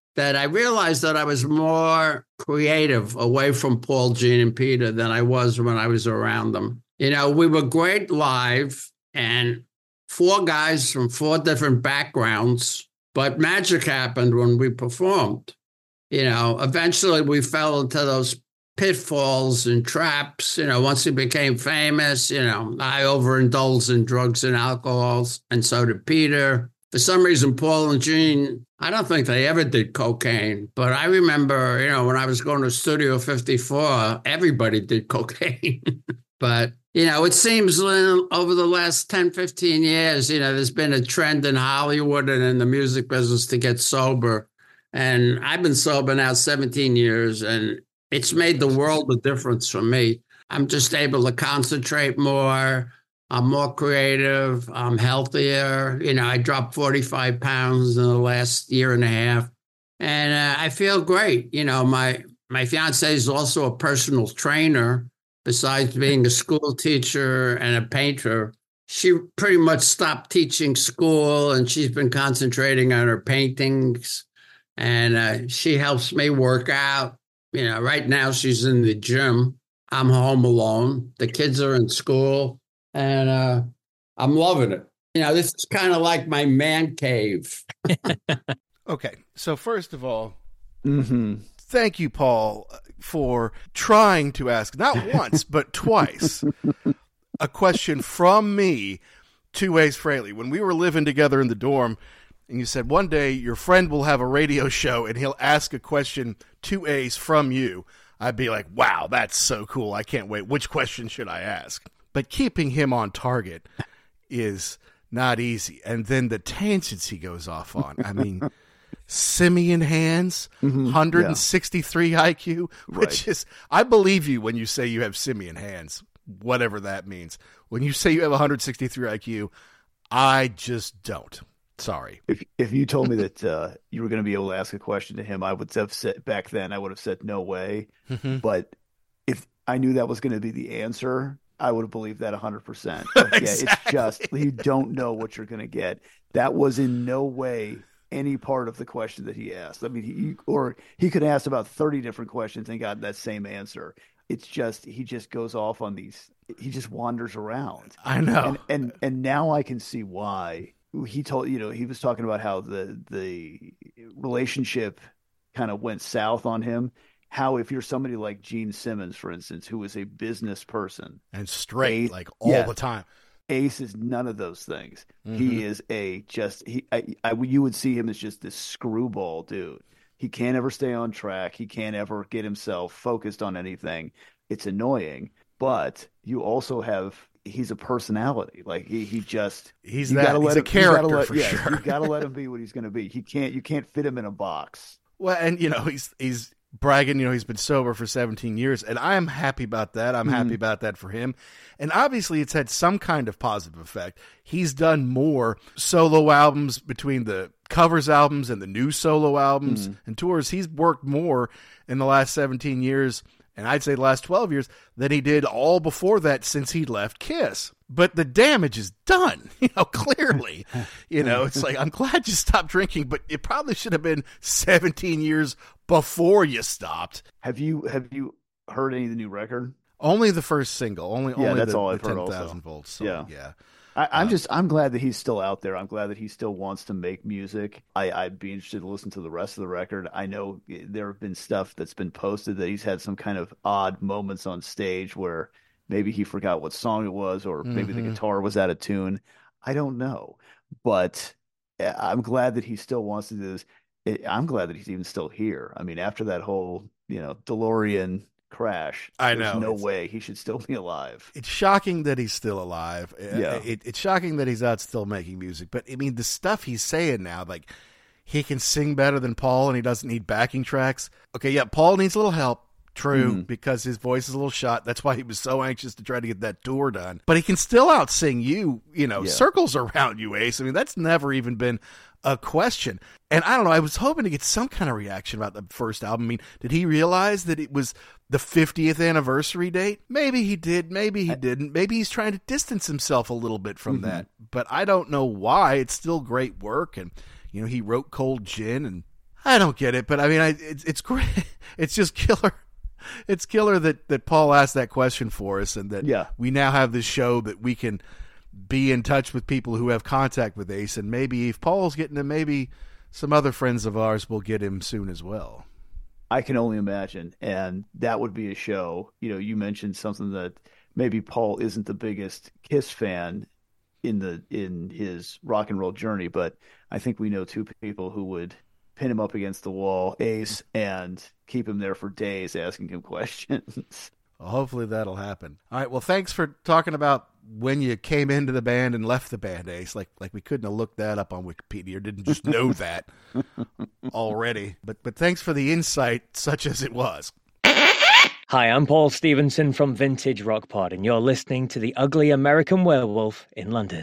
that I realized that I was more creative away from Paul, Gene, and Peter than I was when I was around them. You know, we were great live and 4 guys from 4 different backgrounds, but magic happened when we performed. You know, eventually we fell into those pitfalls and traps. You know, once we became famous, you know, I overindulged in drugs and alcohols, and so did Peter. For some reason, Paul and Gene, I don't think they ever did cocaine, but I remember, you know, when I was going to Studio 54, everybody did cocaine. But, you know, it seems over the last 10, 15 years, you know, there's been a trend in Hollywood and in the music business to get sober. And I've been sober now 17 years, and it's made the world of difference for me. I'm just able to concentrate more. I'm more creative. I'm healthier. You know, I dropped 45 pounds in the last year and a half, and I feel great. You know, my fiance is also a personal trainer. Besides being a school teacher and a painter, she pretty much stopped teaching school, and she's been concentrating on her paintings, and she helps me work out. You know, right now she's in the gym. I'm home alone. The kids are in school. And I'm loving it. You know, this is kind of like my man cave. Okay, so first of all, thank you, Paul, for trying to ask, not once, but twice, a question from me to Ace Frehley. When we were living together in the dorm, and you said, one day your friend will have a radio show and he'll ask a question to Ace from you, I'd be like, wow, that's so cool. I can't wait. Which question should I ask? But keeping him on target is not easy. And then the tangents he goes off on. I mean, simian hands, 163 IQ, which is, I believe you when you say you have simian hands, whatever that means. When you say you have 163 IQ, I just don't. Sorry. If you told me that you were going to be able to ask a question to him, I would have said back then, I would have said no way. But if I knew that was going to be the answer, I would have believed that 100%. Exactly. Yeah, it's just you don't know what you're going to get. That was in no way any part of the question that he asked. I mean, he could ask about 30 different questions and got that same answer. It's just he just goes off on these. He just wanders around. I know. And now I can see why. He told, you know, he was talking about how the relationship kind of went south on him. How if you're somebody like Gene Simmons, for instance, who is a business person and straight Ace, all the time, Ace is none of those things. He is you would see him as just this screwball dude. He can't ever stay on track. He can't ever get himself focused on anything. It's annoying, but you also have. He's a personality. Like he's a character for sure. You got to let him be what he's going to be. You can't fit him in a box. Well, and you know he's bragging, you know, he's been sober for 17 years, and I'm happy about that. I'm happy about that for him. And obviously it's had some kind of positive effect. He's done more solo albums between the covers albums and the new solo albums and tours. He's worked more in the last 17 years, and I'd say the last 12 years, than he did all before that since he left Kiss. But the damage is done, you know, clearly. You know, it's like, I'm glad you stopped drinking, but it probably should have been 17 years before you stopped. Have you heard any of the new record? Only the first single. Only that's all I've the heard 10,000 also. volts. So, yeah. I'm glad that he's still out there. I'm glad that he still wants to make music. I'd be interested to listen to the rest of the record. I know there have been stuff that's been posted that he's had some kind of odd moments on stage where maybe he forgot what song it was, or maybe the guitar was out of tune. I don't know, but I'm glad that he still wants to do this. I'm glad that he's even still here. I mean, after that whole, you know, DeLorean crash, there's no way he should still be alive. It's shocking that he's still alive. Yeah. It's shocking that he's out still making music. But I mean, the stuff he's saying now, like he can sing better than Paul and he doesn't need backing tracks. Okay, yeah, Paul needs a little help. True, because his voice is a little shot. That's why he was so anxious to try to get that tour done. But he can still out-sing you, you know, circles around you, Ace. I mean, that's never even been a question. And I don't know, I was hoping to get some kind of reaction about the first album. I mean, did he realize that it was the 50th anniversary date? Maybe he did, maybe he didn't. Maybe he's trying to distance himself a little bit from that. But I don't know why. It's still great work. And, you know, he wrote Cold Gin, and I don't get it, but I mean, it's great. It's just killer. It's killer that Paul asked that question for us, and that we now have this show that we can be in touch with people who have contact with Ace, and maybe if Paul's getting him, maybe some other friends of ours will get him soon as well. I can only imagine, and that would be a show. You mentioned something that maybe Paul isn't the biggest Kiss fan in his rock and roll journey, but I think we know two people who would pin him up against the wall, Ace, and keep him there for days asking him questions. Well, hopefully that'll happen. All right. Well, thanks for talking about when you came into the band and left the band, Ace. Like we couldn't have looked that up on Wikipedia or didn't just know that already. But thanks for the insight, such as it was. Hi, I'm Paul Stevenson from Vintage Rock Pod, and you're listening to The Ugly American Werewolf in London.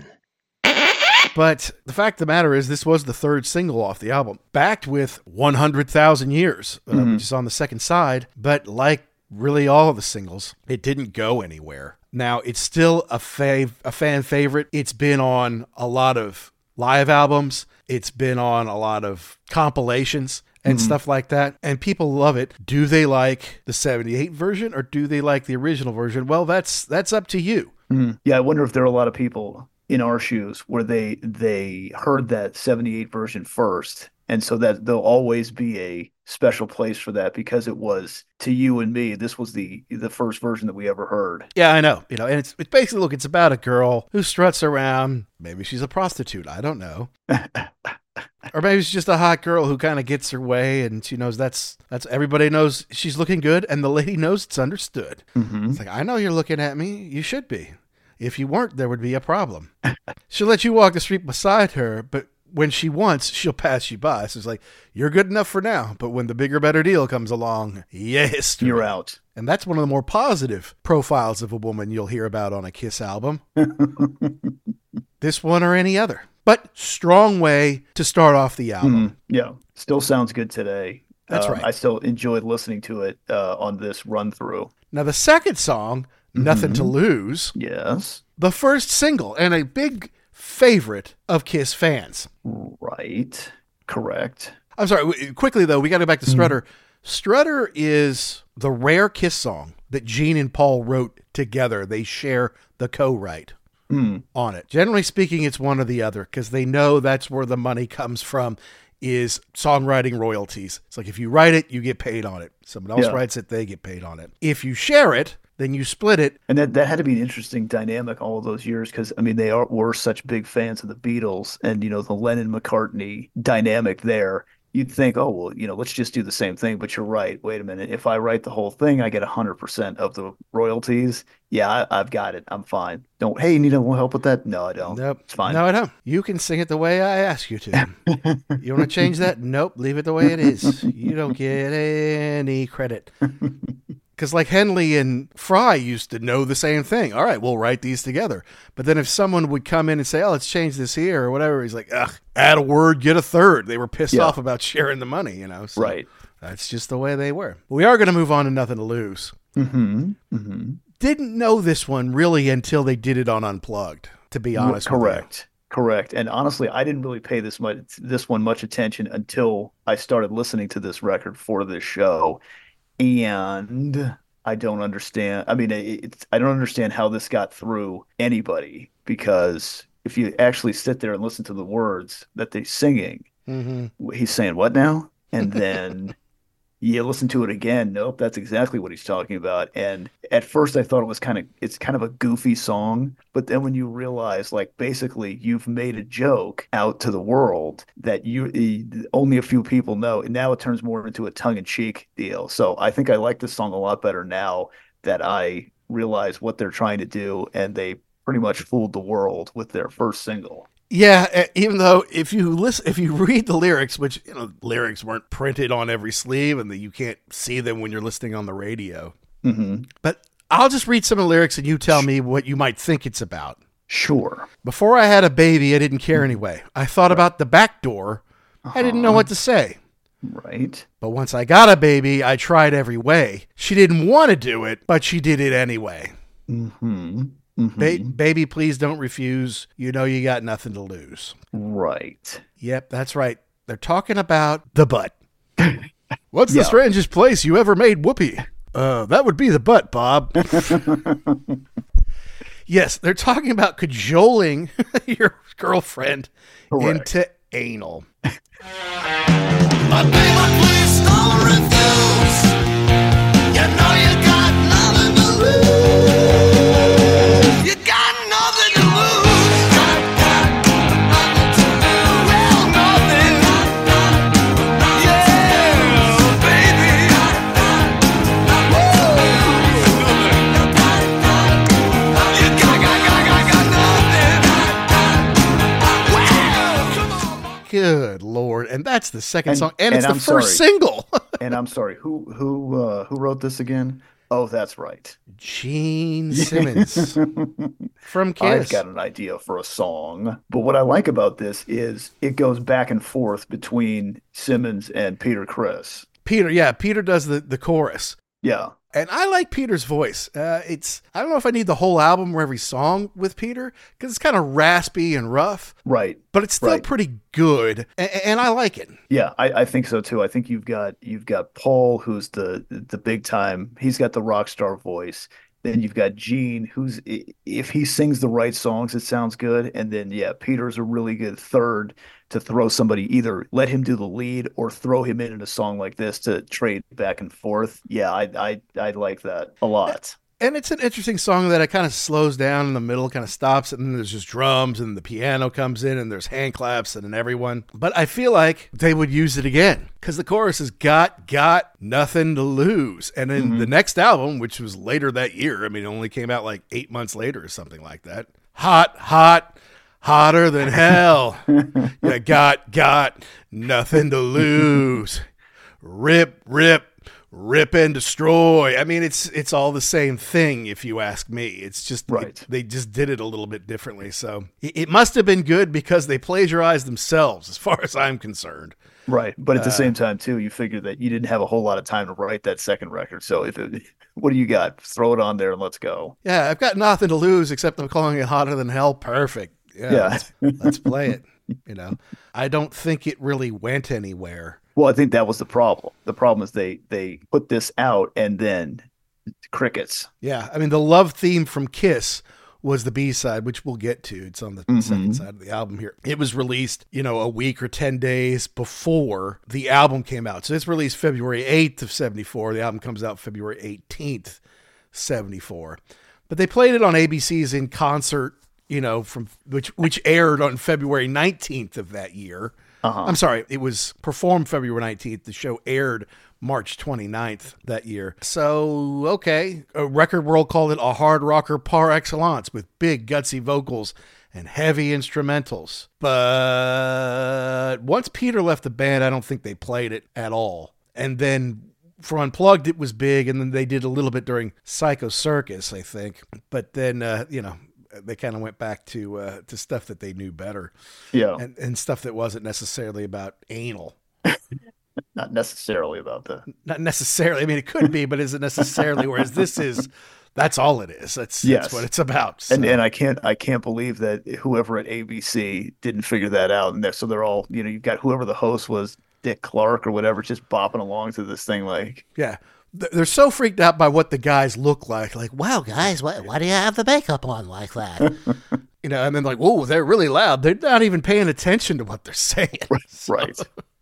But the fact of the matter is, this was the third single off the album, backed with 100,000 Years, which is on the second side. But like really all of the singles, it didn't go anywhere. Now, it's still a fan favorite. It's been on a lot of live albums. It's been on a lot of compilations and stuff like that. And people love it. Do they like the 78 version or do they like the original version? Well, that's up to you. Yeah, I wonder if there are a lot of people in our shoes where they heard that 78 version first, and so that there'll always be a special place for that because it was, to you and me, this was the first version that we ever heard. Yeah, I know. And it's basically, look, it's about a girl who struts around. Maybe she's a prostitute, I don't know. Or maybe she's just a hot girl who kind of gets her way, and she knows that's everybody knows she's looking good, and the lady knows it's understood. It's like, I know you're looking at me, you should be. If you weren't, there would be a problem. She'll let you walk the street beside her, but when she wants, she'll pass you by. So it's like, you're good enough for now, but when the bigger, better deal comes along, yes, you're out. And that's one of the more positive profiles of a woman you'll hear about on a Kiss album. This one or any other. But strong way to start off the album. Yeah, still sounds good today. That's right. I still enjoyed listening to it on this run through. Now, the second song, Nothing to Lose. Yes. The first single and a big favorite of Kiss fans. Right. Correct. I'm sorry. Quickly, though, we got to go back to Strutter. Strutter is the rare Kiss song that Gene and Paul wrote together. They share the co-write on it. Generally speaking, it's one or the other because they know that's where the money comes from, is songwriting royalties. It's like if you write it, you get paid on it. Someone else writes it, they get paid on it. If you share it, then you split it. And that had to be an interesting dynamic all of those years because, I mean, were such big fans of the Beatles and, the Lennon-McCartney dynamic there. You'd think, oh, well, let's just do the same thing. But you're right. Wait a minute. If I write the whole thing, I get 100% of the royalties. Yeah, I've got it. I'm fine. Hey, you need a little help with that? No, I don't. Nope. It's fine. No, I don't. You can sing it the way I ask you to. You want to change that? Nope. Leave it the way it is. You don't get any credit. Because like Henley and Fry used to know the same thing. All right, we'll write these together. But then if someone would come in and say, oh, let's change this here or whatever, he's like, ugh, add a word, get a third. They were pissed off about sharing the money, So right. That's just the way they were. We are going to move on to Nothing to Lose. Didn't know this one really until they did it on Unplugged, to be honest with you. Correct. And honestly, I didn't really pay this one much attention until I started listening to this record for this show. And I don't understand. I mean, I don't understand how this got through anybody, because if you actually sit there and listen to the words that they're singing, he's saying, what now? And then you listen to it again. Nope, that's exactly what he's talking about. And at first I thought it's kind of a goofy song. But then when you realize, like, basically you've made a joke out to the world that only a few people know. And now it turns more into a tongue-in-cheek deal. So I think I like this song a lot better now that I realize what they're trying to do. And they pretty much fooled the world with their first single. Yeah, even though if you read the lyrics, which lyrics weren't printed on every sleeve, and that you can't see them when you're listening on the radio. But I'll just read some of the lyrics, and you tell me what you might think it's about. Sure. Before I had a baby, I didn't care anyway. I thought about the back door. I didn't know what to say. Right. But once I got a baby, I tried every way. She didn't want to do it, but she did it anyway. Baby, please don't refuse. You know you got nothing to lose. Right. Yep, that's right. They're talking about the butt. What's the strangest place you ever made whoopee? That would be the butt, Bob. Yes, they're talking about cajoling your girlfriend into anal. Good Lord. And that's the second song. And it's the first single. And I'm sorry, who wrote this again? Oh, that's right. Gene Simmons from Kiss. I've got an idea for a song. But what I like about this is it goes back and forth between Simmons and Peter Criss. Peter does the chorus. Yeah. And I like Peter's voice. I don't know if I need the whole album or every song with Peter, because it's kind of raspy and rough. Right. But it's still pretty good, and I like it. Yeah, I think so too. I think you've got Paul, who's the big time. He's got the rock star voice. Then you've got Gene, who's, if he sings the right songs, it sounds good. And then, Peter's a really good third to throw somebody, either let him do the lead or throw him in a song like this to trade back and forth. Yeah, I like that a lot. And it's an interesting song that it kind of slows down in the middle, kind of stops, and then there's just drums, and the piano comes in, and there's hand claps, and everyone. But I feel like they would use it again, because the chorus has got nothing to lose. And in the next album, which was later that year, I mean, it only came out like 8 months later or something like that. Hotter than hell. You got nothing to lose. Rip and destroy. I mean, it's all the same thing, if you ask me. It's just they just did it a little bit differently. So it must have been good because they plagiarized themselves, as far as I'm concerned. Right, but at the same time, too, you figure that you didn't have a whole lot of time to write that second record. So what do you got? Throw it on there and let's go. Yeah, I've got nothing to lose except I'm calling it Hotter Than Hell. Perfect. Yeah. Let's play it. I don't think it really went anywhere. Well, I think that was the problem. The problem is they put this out and then crickets. Yeah, I mean, the love theme from Kiss was the B-side, which we'll get to. It's on the second side of the album here. It was released, a week or 10 days before the album came out. So it's released February 8th of 74. The album comes out February 18th, 74. But they played it on ABC's In Concert, from which aired on February 19th of that year. I'm sorry, it was performed February 19th. The show aired March 29th that year. So, okay. Record World called it a hard rocker par excellence with big, gutsy vocals and heavy instrumentals. But once Peter left the band, I don't think they played it at all. And then for Unplugged, it was big, and then they did a little bit during Psycho Circus, I think. But then, they kind of went back to stuff that they knew better. Yeah. And stuff that wasn't necessarily about anal. Not necessarily about that. Not necessarily. I mean, it could be, but is it necessarily? Whereas that's all it is. That's what it's about. So. And I can't believe that whoever at ABC didn't figure that out. And so they're all, you've got whoever the host was, Dick Clark or whatever, just bopping along to this thing like. Yeah. They're so freaked out by what the guys look like. Like, wow, guys, why do you have the makeup on like that? And then like, whoa, they're really loud. They're not even paying attention to what they're saying. Right.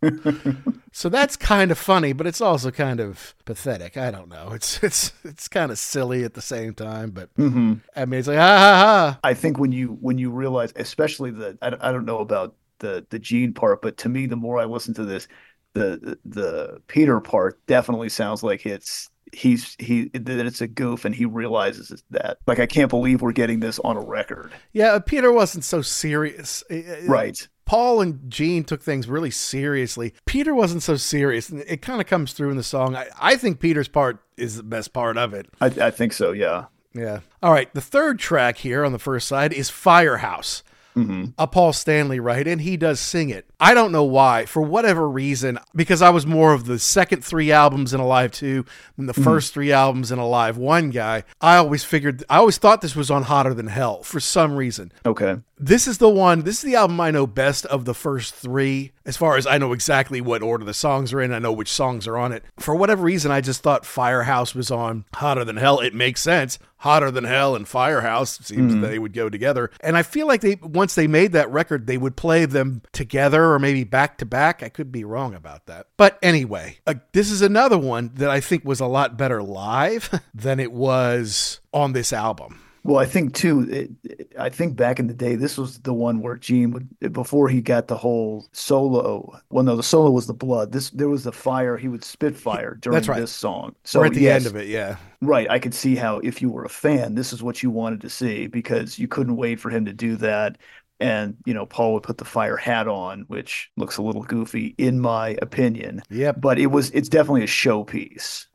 So that's kind of funny, but it's also kind of pathetic. I don't know. It's kind of silly at the same time, but I mean, it's like, ha ha ha. I think when you realize, especially I don't know about the Gene part, but to me, the more I listen to this, the Peter part definitely sounds like that it's a goof and he realizes that. Like, I can't believe we're getting this on a record. Yeah, Peter wasn't so serious. Right. Paul and Gene took things really seriously. Peter wasn't so serious, and it kind of comes through in the song. I think Peter's part is the best part of it. I think so, yeah. Yeah. All right, the third track here on the first side is Firehouse. A Paul Stanley, right? And he does sing it. I don't know why, for whatever reason, because I was more of the second 3 albums in Alive 2 than the first 3 albums in Alive 1 guy. I always thought this was on Hotter Than Hell for some reason. Okay. This is the album I know best of the first three, as far as I know exactly what order the songs are in. I know which songs are on it. For whatever reason, I just thought Firehouse was on Hotter Than Hell. It makes sense. Hotter Than Hell and Firehouse seems they would go together. And I feel like once they made that record, they would play them together or maybe back to back. I could be wrong about that. But anyway, this is another one that I think was a lot better live than it was on this album. Well, I think too, I think back in the day, this was the one where Gene would, before he got the whole solo, well, no, the solo was the blood. There was the fire. He would spit fire during this song. So or at the end of it, yeah. Right. I could see how if you were a fan, this is what you wanted to see because you couldn't wait for him to do that. And, Paul would put the fire hat on, which looks a little goofy in my opinion. Yep. But it's definitely a showpiece.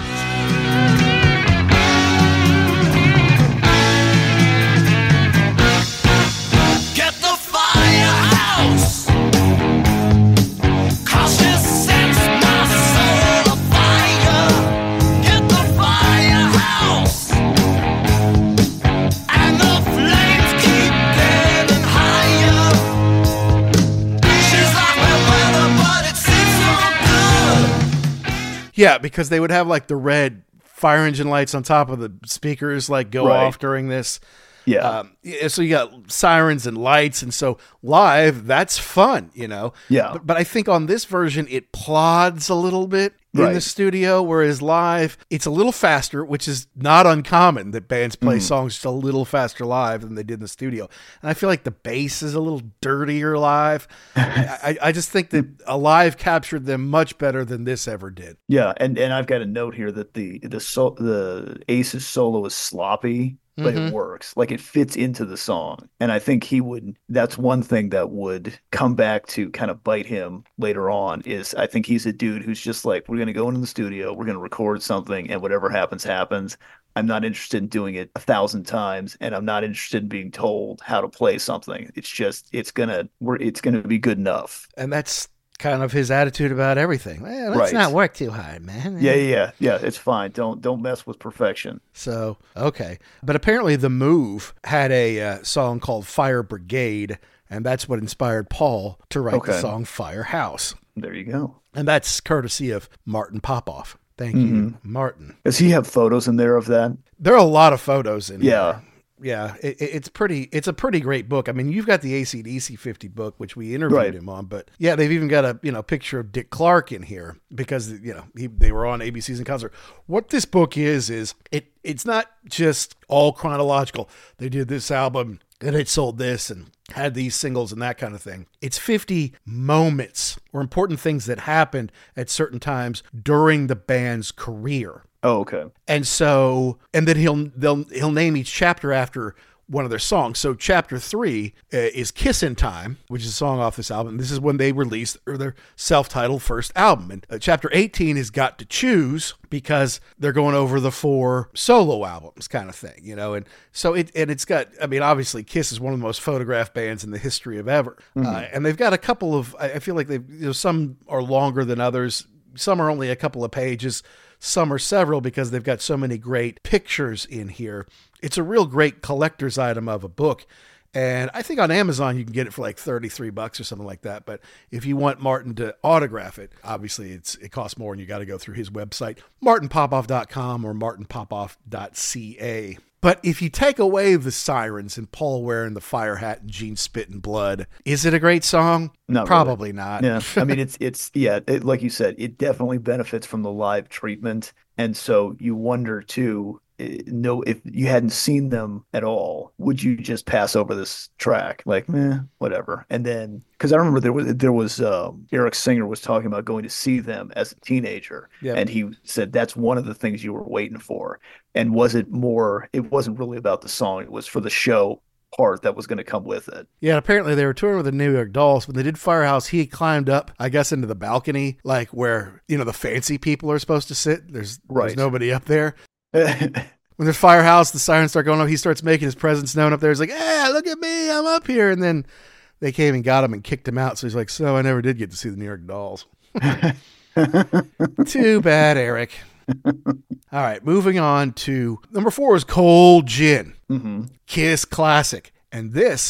Yeah, because they would have like the red fire engine lights on top of the speakers like go off during this. Yeah. So you got sirens and lights. And so live, that's fun, Yeah. But I think on this version, it plods a little bit in the studio, whereas live, it's a little faster, which is not uncommon that bands play songs just a little faster live than they did in the studio. And I feel like the bass is a little dirtier live. I just think that a live captured them much better than this ever did. Yeah. And I've got a note here that the Ace's solo is sloppy. But it works. Like it fits into the song. And I think that's one thing that would come back to kind of bite him later on is I think he's a dude who's just like, we're going to go into the studio, we're going to record something and whatever happens, happens. I'm not interested in doing it 1,000 times and I'm not interested in being told how to play something. It's just, it's going to be good enough. And that's kind of his attitude about everything. Let's not work too hard, man. Yeah. It's fine. Don't mess with perfection. So, okay. But apparently The Move had a song called Fire Brigade, and that's what inspired Paul to write the song Firehouse. There you go. And that's courtesy of Martin Popoff. Thank you, Martin. Does he have photos in there of that? There are a lot of photos in here. Yeah. Yeah, it's a pretty great book. I mean, you've got the AC/DC 50 book, which we interviewed him on, but yeah, they've even got a picture of Dick Clark in here because they were on ABC's in concert. What this book is it's not just all chronological. They did this album and it sold this and had these singles and that kind of thing. It's 50 moments or important things that happened at certain times during the band's career. Oh, okay. And then he'll name each chapter after one of their songs. So chapter 3 is Kissin' Time, which is a song off this album. This is when they released their self-titled first album. And chapter 18 is Got to Choose because they're going over the 4 solo albums kind of thing, And so it's got, I mean, obviously Kiss is one of the most photographed bands in the history of ever. And they've got a couple of, I feel like some are longer than others. Some are only a couple of pages. Some are several because they've got so many great pictures in here. It's a real great collector's item of a book. And I think on Amazon you can get it for like $33 or something like that. But if you want Martin to autograph it, obviously it costs more and you got to go through his website, martinpopoff.com or martinpopoff.ca. But if you take away the sirens and Paul wearing the fire hat and Gene spitting blood, is it a great song? Not Probably really. not. Yeah. I mean, like you said, it definitely benefits from the live treatment. And so you wonder too, if you hadn't seen them at all, would you just pass over this track? Like, whatever. And then, because I remember there was Eric Singer was talking about going to see them as a teenager, and he said that's one of the things you were waiting for. And it wasn't really about the song; it was for the show part that was going to come with it. Yeah, apparently they were touring with the New York Dolls. When they did Firehouse, he climbed up, I guess, into the balcony, like where the fancy people are supposed to sit. There's nobody up there. When there's Firehouse, the sirens start going off. He starts making his presence known up there. He's like, "Hey, look at me, I'm up here." And then they came and got him and kicked him out. So he's like, "So I never did get to see the New York Dolls." Too bad, Eric. All right, moving on to number 4 is Cold Gin, Kiss classic. And this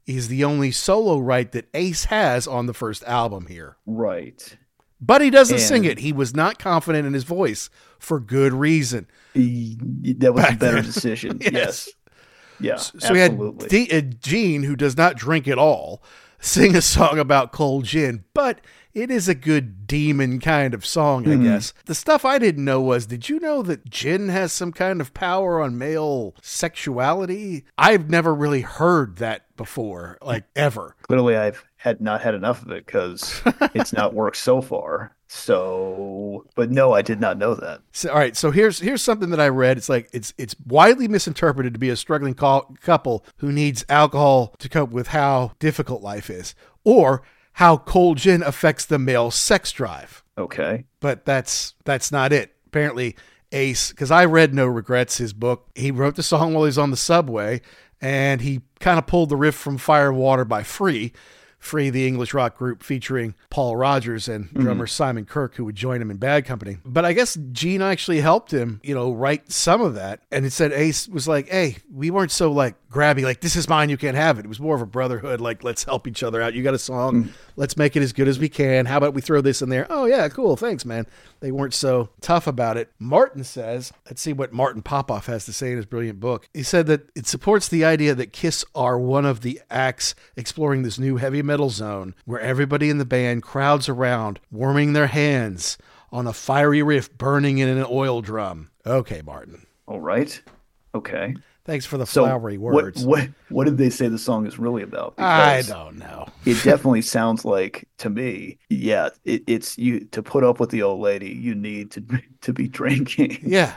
is the only solo right that Ace has on the first album here. Right. But he doesn't sing it. He was not confident in his voice for good reason. That was a better decision. Yes. Yeah, so absolutely. We had Gene, who does not drink at all, sing a song about cold gin, but it is a good demon kind of song, I guess. The stuff I didn't know was, did you know that gin has some kind of power on male sexuality? I've never really heard that before, like ever. Clearly, I've not had enough of it because it's not worked so far. So, but no, I did not know that. So, all right. So here's something that I read. It's like, it's widely misinterpreted to be a struggling couple who needs alcohol to cope with how difficult life is, or how cold gin affects the male sex drive. Okay. But that's not it. Apparently Ace, because I read No Regrets, his book, he wrote the song while he was on the subway, and he kind of pulled the riff from Fire and Water by Free, the English rock group featuring Paul Rodgers and drummer Simon Kirke, who would join him in Bad Company. But I guess Gene actually helped him, write some of that. And it said Ace was like, hey, we weren't so like grabby, like, this is mine, you can't have it. It was more of a brotherhood, like, let's help each other out. You got a song, let's make it as good as we can. How about we throw this in there? Oh yeah, cool, thanks, man. They weren't so tough about it. Martin says, let's see what Martin Popoff has to say in his brilliant book. He said that it supports the idea that Kiss are one of the acts exploring this new heavy metal zone where everybody in the band crowds around, warming their hands on a fiery riff burning in an oil drum. Okay, Martin. All right. Okay. Thanks for the flowery words. What did they say the song is really about? Because I don't know. It definitely sounds like, to me, yeah, it's you to put up with the old lady, you need to be drinking. Yeah.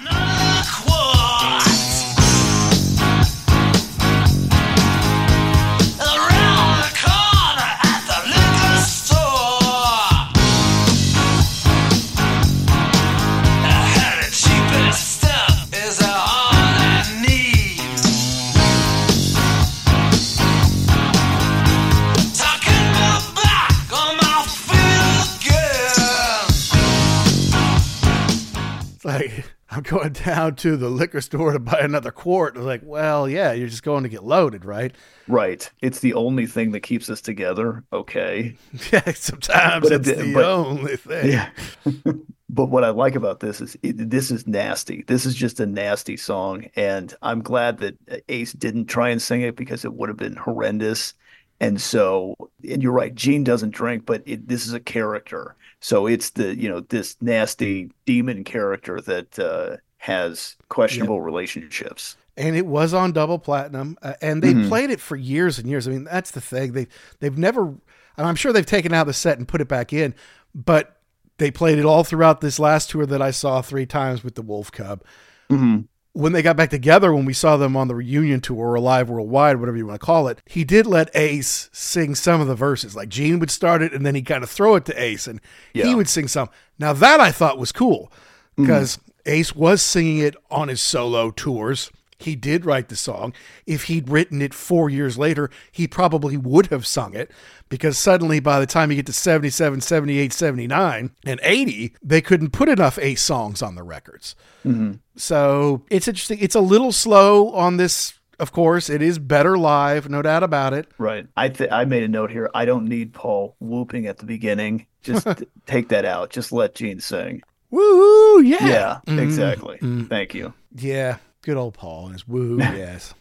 Like, I'm going down to the liquor store to buy another quart. I was like, well, yeah, you're just going to get loaded, right? Right. It's the only thing that keeps us together. Okay. Yeah, sometimes it's the only thing. Yeah. But what I like about this is this is nasty. This is just a nasty song. And I'm glad that Ace didn't try and sing it because it would have been horrendous. And you're right, Gene doesn't drink, but this is a character. So it's this nasty demon character that has questionable relationships. And it was on double platinum, and they played it for years and years. I mean, that's the thing. They've never, I'm sure they've taken out the set and put it back in, but they played it all throughout this last tour that I saw 3 times with the Wolf Cub. Mm-hmm. When they got back together, when we saw them on the reunion tour or Live Worldwide, whatever you want to call it, he did let Ace sing some of the verses. Like Gene would start it and then he'd kind of throw it to Ace and he would sing some. Now that I thought was cool because Ace was singing it on his solo tours. He did write the song. If he'd written it 4 years later, he probably would have sung it because suddenly by the time you get to 77, 78, 79, and 80, they couldn't put enough Ace songs on the records. Mm-hmm. So it's interesting. It's a little slow on this. Of course, it is better live, no doubt about it. Right. I made a note here. I don't need Paul whooping at the beginning. Just take that out. Just let Gene sing. Woo! Yeah. Yeah, exactly. Thank you. Yeah. Good old Paul and his woo, yes.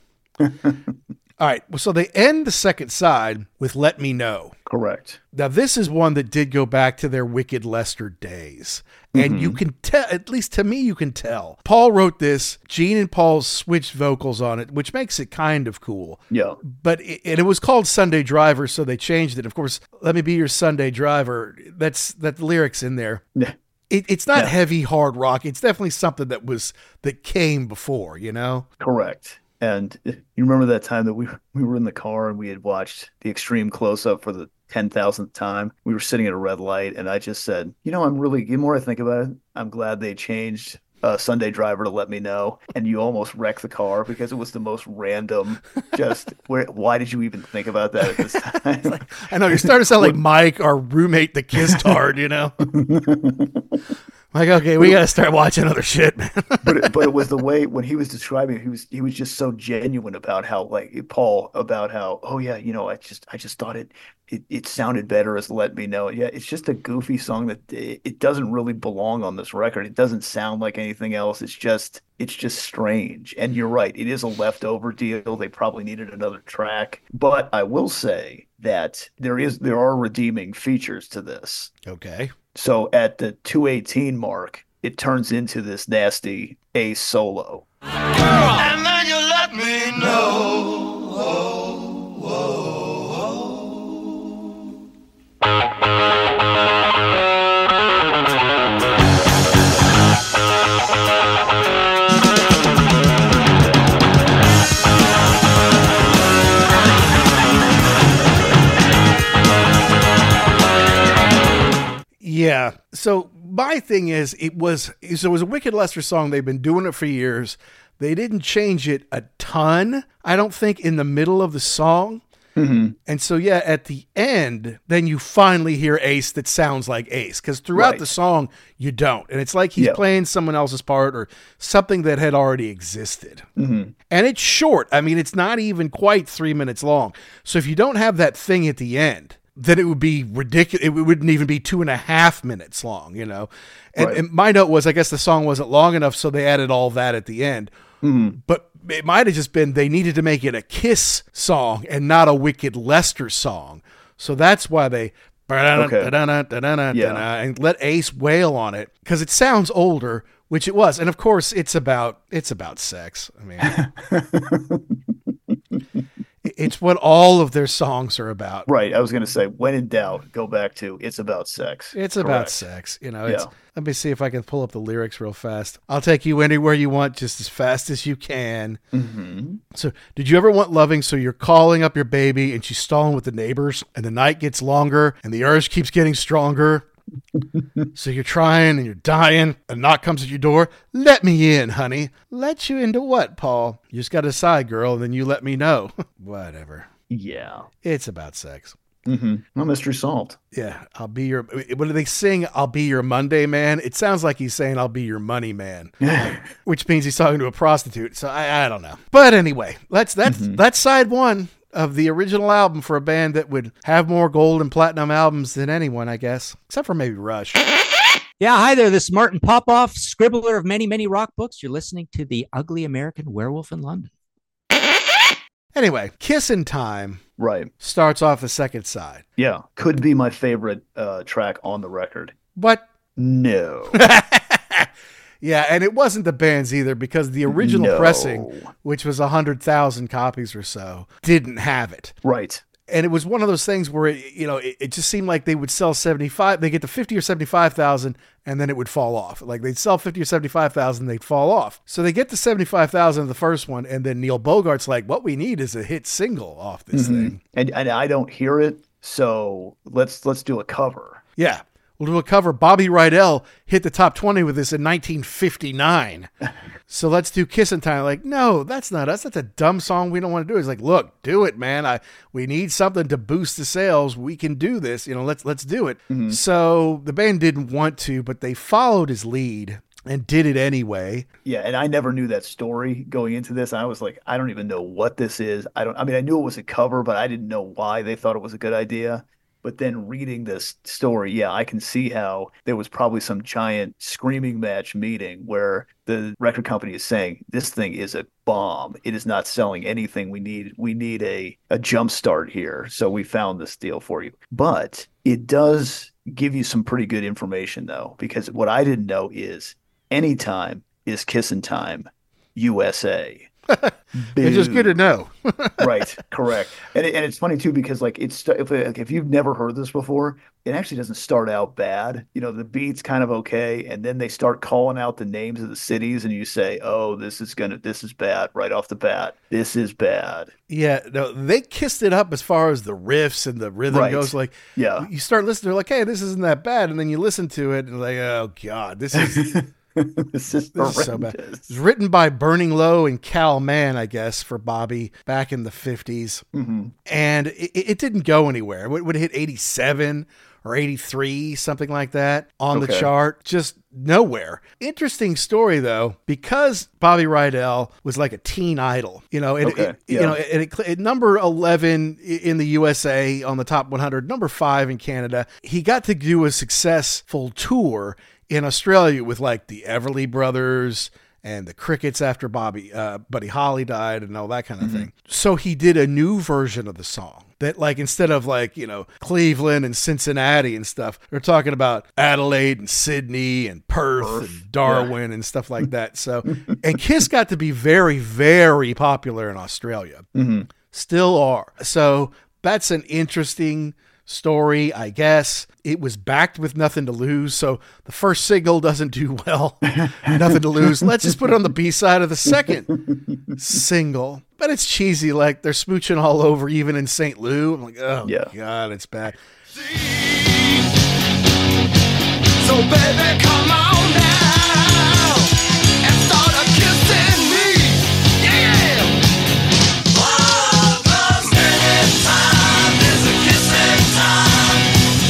All right, well, so they end the second side with Let Me Know. Correct. Now, this is one that did go back to their Wicked Lester days. And you can tell, at least to me, you can tell. Paul wrote this, Gene and Paul switched vocals on it, which makes it kind of cool. Yeah. But it was called Sunday Driver, so they changed it. Of course, Let Me Be Your Sunday Driver, that lyrics in there. Yeah. It's not heavy, hard rock. It's definitely something that came before, you know? Correct. And you remember that time that we were in the car and we had watched the Extreme Close-Up for the 10,000th time? We were sitting at a red light and I just said, the more I think about it, I'm glad they changed Sunday Driver to Let Me Know. And you almost wrecked the car because it was the most random, why did you even think about that at this time? I know, you're starting to sound like Mike, our roommate that kissed hard, you know? Like, okay, we got to start watching other shit, man. but it was the way when he was describing it, he was just so genuine about how, like Paul, about how, oh yeah, I just thought it sounded better as Let Me Know. Yeah, it's just a goofy song that it doesn't really belong on this record. It doesn't sound like anything else. It's just strange. And you're right, it is a leftover deal. They probably needed another track. But I will say that there are redeeming features to this. Okay. So at the 2:18 mark, it turns into this nasty Ace solo. And then you let me know. Yeah. So my thing is, it was a Wicked Lester song. They've been doing it for years. They didn't change it a ton, I don't think, in the middle of the song. Mm-hmm. And so, yeah, at the end, then you finally hear Ace that sounds like Ace. Because throughout the song, you don't. And it's like he's playing someone else's part or something that had already existed. Mm-hmm. And it's short. I mean, it's not even quite 3 minutes long. So if you don't have that thing at the end, then it would be ridiculous. It wouldn't even be 2.5 minutes long, And my note was, I guess the song wasn't long enough, so they added all that at the end. Mm-hmm. But it might have just been they needed to make it a Kiss song and not a Wicked Lester song. So that's why they and let Ace wail on it, because it sounds older, which it was. And of course, it's about sex. I mean, it's what all of their songs are about. Right. I was going to say, when in doubt, go back to It's About Sex. It's about sex. Let me see if I can pull up the lyrics real fast. I'll take you anywhere you want just as fast as you can. Mm-hmm. So, did you ever want loving? So you're calling up your baby and she's stalling with the neighbors and the night gets longer and the urge keeps getting stronger. So you're trying and you're dying. A knock comes at your door. Let me in, honey. Let you into what, Paul? You just got to decide, girl, and then you let me know. Whatever. Yeah. It's about sex. Mm-hmm. Well, Mystery Salt. Yeah. I'll be your... What do they sing? I'll be your Monday man. It sounds like he's saying I'll be your money man, which means he's talking to a prostitute. So I don't know. But anyway, that's side one of the original album for a band that would have more gold and platinum albums than anyone, I guess, except for maybe Rush. Yeah, hi there. This is Martin Popoff, scribbler of many, many rock books. You're listening to The Ugly American Werewolf in London. Anyway, Kissin' Time starts off the second side. Yeah, could be my favorite track on the record. But no. Yeah, and it wasn't the band's either, because the original pressing, which was 100,000 copies or so, didn't have it. Right. And it was one of those things where, it just seemed like they would sell 75, they get to 50 or 75,000, and then it would fall off. Like they'd sell 50 or 75,000, they'd fall off. So they get to 75,000 of the first one, and then Neil Bogart's like, what we need is a hit single off this thing. And I don't hear it, so let's do a cover. Yeah. We'll do a cover. Bobby Rydell hit the top 20 with this in 1959. So let's do Kissin' Time. Like, no, that's not us. That's a dumb song we don't want to do. He's like, look, do it, man. We need something to boost the sales. We can do this. Let's do it. Mm-hmm. So the band didn't want to, but they followed his lead and did it anyway. Yeah, and I never knew that story going into this. I was like, I don't even know what this is. I knew it was a cover, but I didn't know why they thought it was a good idea. But then reading this story, yeah, I can see how there was probably some giant screaming match meeting where the record company is saying, this thing is a bomb. It is not selling anything we need. We need a jump start here. So we found this deal for you. But it does give you some pretty good information, though, because what I didn't know is Anytime is Kissin' Time, USA. It's just good to know. Right, correct. And it's funny too, because if you've never heard this before, it actually doesn't start out bad. The beat's kind of okay, and then they start calling out the names of the cities, and you say, "Oh, this is bad right off the bat. This is bad." Yeah, no, they kissed it up as far as the riffs and the rhythm goes. Like, yeah, you start listening, they're like, "Hey, this isn't that bad," and then you listen to it, and like, "Oh God, this is." This is so bad. It was written by Burning Low and Cal Mann, I guess, for Bobby back in the 50s. Mm-hmm. And it didn't go anywhere. It would hit 87 or 83, something like that on the chart. Just nowhere. Interesting story, though, because Bobby Rydell was like a teen idol, you know, it number 11 in the USA on the top 100, number 5 in Canada. He got to do a successful tour in Australia with like the Everly Brothers and the Crickets after Buddy Holly died and all that kind of thing. So he did a new version of the song that, like, instead of like, you know, Cleveland and Cincinnati and stuff, they're talking about Adelaide and Sydney and Perth and Darwin and stuff like that. So, and Kiss got to be very, very popular in Australia. Still are. So that's an interesting story, I guess. It was backed with Nothing to Lose, so the first single doesn't do well. Nothing to Lose. Let's just put it on the B-side of the second single. But it's cheesy, like they're smooching all over, even in St. Lou. I'm like, oh, God, it's bad. So baby, come on now and start a kissing me. Yeah. All the spending time is a kissing time.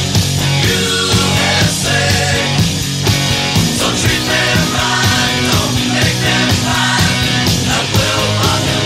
USA. So treat them right, don't make them fight. And we'll rock and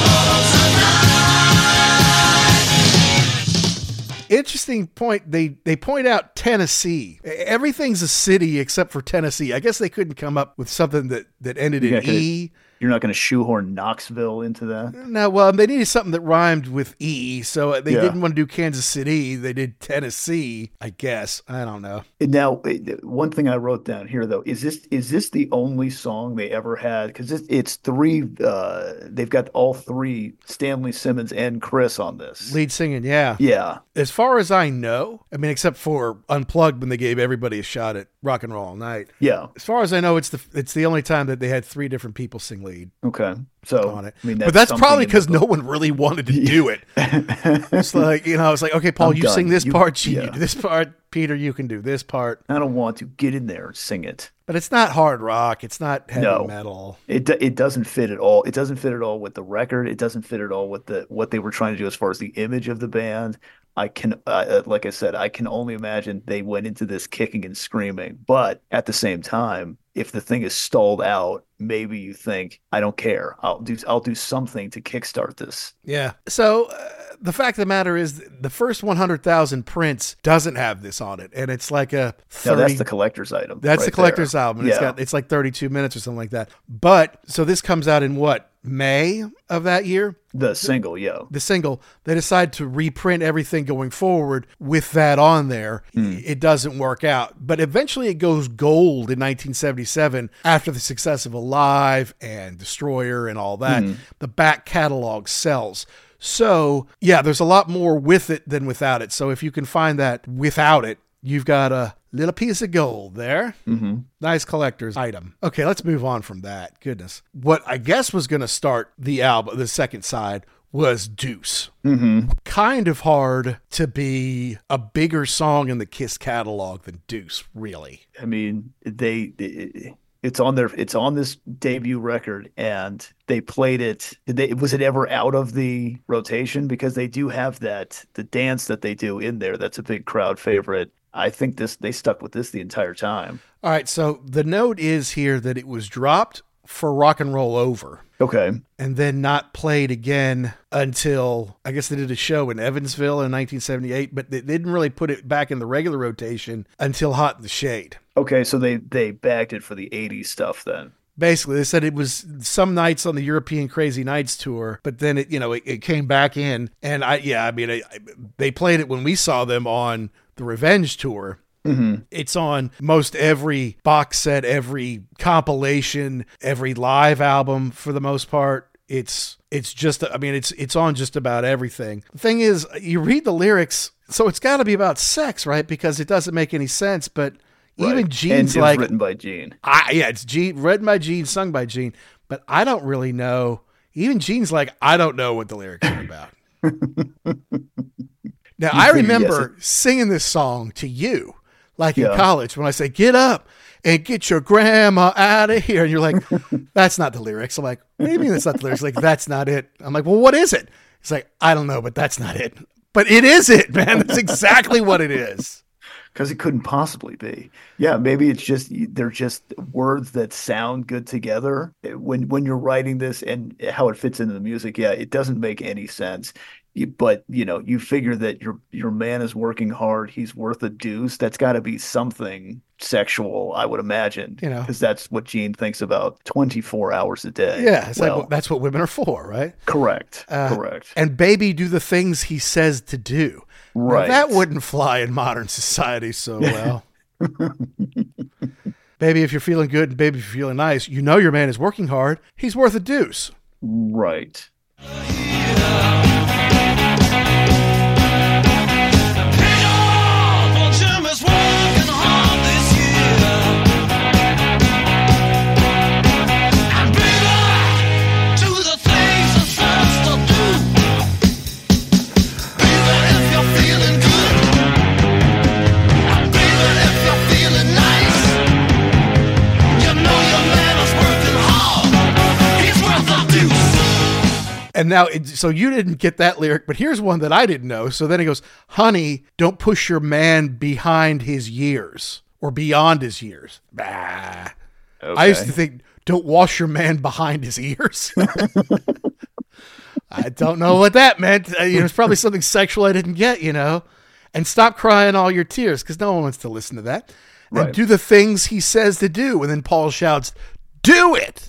roll tonight. Interesting point. They point out Tennessee. Everything's a city except for Tennessee. I guess they couldn't come up with something that ended in E. You're not going to shoehorn Knoxville into that? No, well, they needed something that rhymed with E, so they didn't want to do Kansas City. They did Tennessee, I guess. I don't know. Now, one thing I wrote down here, though, is this the only song they ever had? Because it's three, they've got all three, Stanley Simmons and Chris on this. Lead singing, yeah. Yeah. As far as I know, I mean, except for Unplugged when they gave everybody a shot at Rock and Roll All Night. Yeah. As far as I know, it's the only time that they had three different people sing lead. Okay. So on it. I mean, but that's probably because no one really wanted to do it. It's like, you know, it's like, okay, Paul, you sing this part, Gene, you do this part, Peter, you can do this part. I don't want to get in there and sing it. But it's not hard rock. It's not heavy metal. It doesn't fit at all. It doesn't fit at all with the record. It doesn't fit at all with what they were trying to do as far as the image of the band. I can, like I said, I can only imagine they went into this kicking and screaming. But at the same time, if the thing is stalled out, maybe you think, I don't care. I'll do something to kickstart this. Yeah. So the fact of the matter is, the first 100,000 prints doesn't have this on it, and it's like a 30. No, that's the collector's item. That's right the collector's there. album. Yeah. It's like 32 minutes or something like that. But so this comes out in what? May of that year? The single, yeah. The single. They decide to reprint everything going forward with that on there. It doesn't work out. But eventually it goes gold in 1977 after the success of Alive and Destroyer and all that. The back catalog sells. So, yeah, there's a lot more with it than without it. So if you can find that without it, you've got a little piece of gold there. Nice collector's item. Okay, let's move on from that. Goodness. What I guess was going to start the album, the second side, was Deuce. Kind of hard to be a bigger song in the Kiss catalog than Deuce, really. I mean, it's on this debut record, and they played it. Was it ever out of the rotation? Because they do have the dance that they do in there. That's a big crowd favorite. I think they stuck with this the entire time. All right. So the note is here that it was dropped for Rock and Roll Over. Okay. And then not played again until, I guess they did a show in Evansville in 1978, but they didn't really put it back in the regular rotation until Hot in the Shade. Okay. So they bagged it for the 80s stuff then. Basically, they said it was some nights on the European Crazy Nights tour, but then it came back in, and they played it when we saw them on the Revenge tour. It's on most every box set, every compilation, every live album for the most part. It's on just about everything. The thing is, you read the lyrics, so it's got to be about sex, right? Because it doesn't make any sense, but. Right. Even Gene's and written by Gene. It's Gene, written by Gene, sung by Gene, but I don't really know. Even Gene's like, I don't know what the lyrics are about. Now, I remember singing this song to you, like in college, when I say, get up and get your grandma out of here. And you're like, that's not the lyrics. I'm like, what do you mean that's not the lyrics? Like, that's not it. I'm like, well, what is it? It's like, I don't know, but that's not it. But it is it, man. That's exactly what it is. Because it couldn't possibly be. Yeah, maybe it's just they're just words that sound good together. When you're writing this and how it fits into the music, yeah, it doesn't make any sense. But you figure that your man is working hard. He's worth a deuce. That's got to be something sexual, I would imagine. Because that's what Gene thinks about 24 hours a day. Yeah, it's like that's what women are for, right? Correct. Correct. And baby, do the things he says to do. Right. Now, that wouldn't fly in modern society so well. Baby, if you're feeling good and baby, if you're feeling nice, you know your man is working hard. He's worth a deuce. Right. And now, so you didn't get that lyric, but here's one that I didn't know. So then he goes, honey, don't push your man behind his years or beyond his years. Bah. Okay. I used to think, don't wash your man behind his ears. I don't know what that meant. It's probably something sexual I didn't get, And stop crying all your tears, because no one wants to listen to that. Right. And do the things he says to do. And then Paul shouts, do it.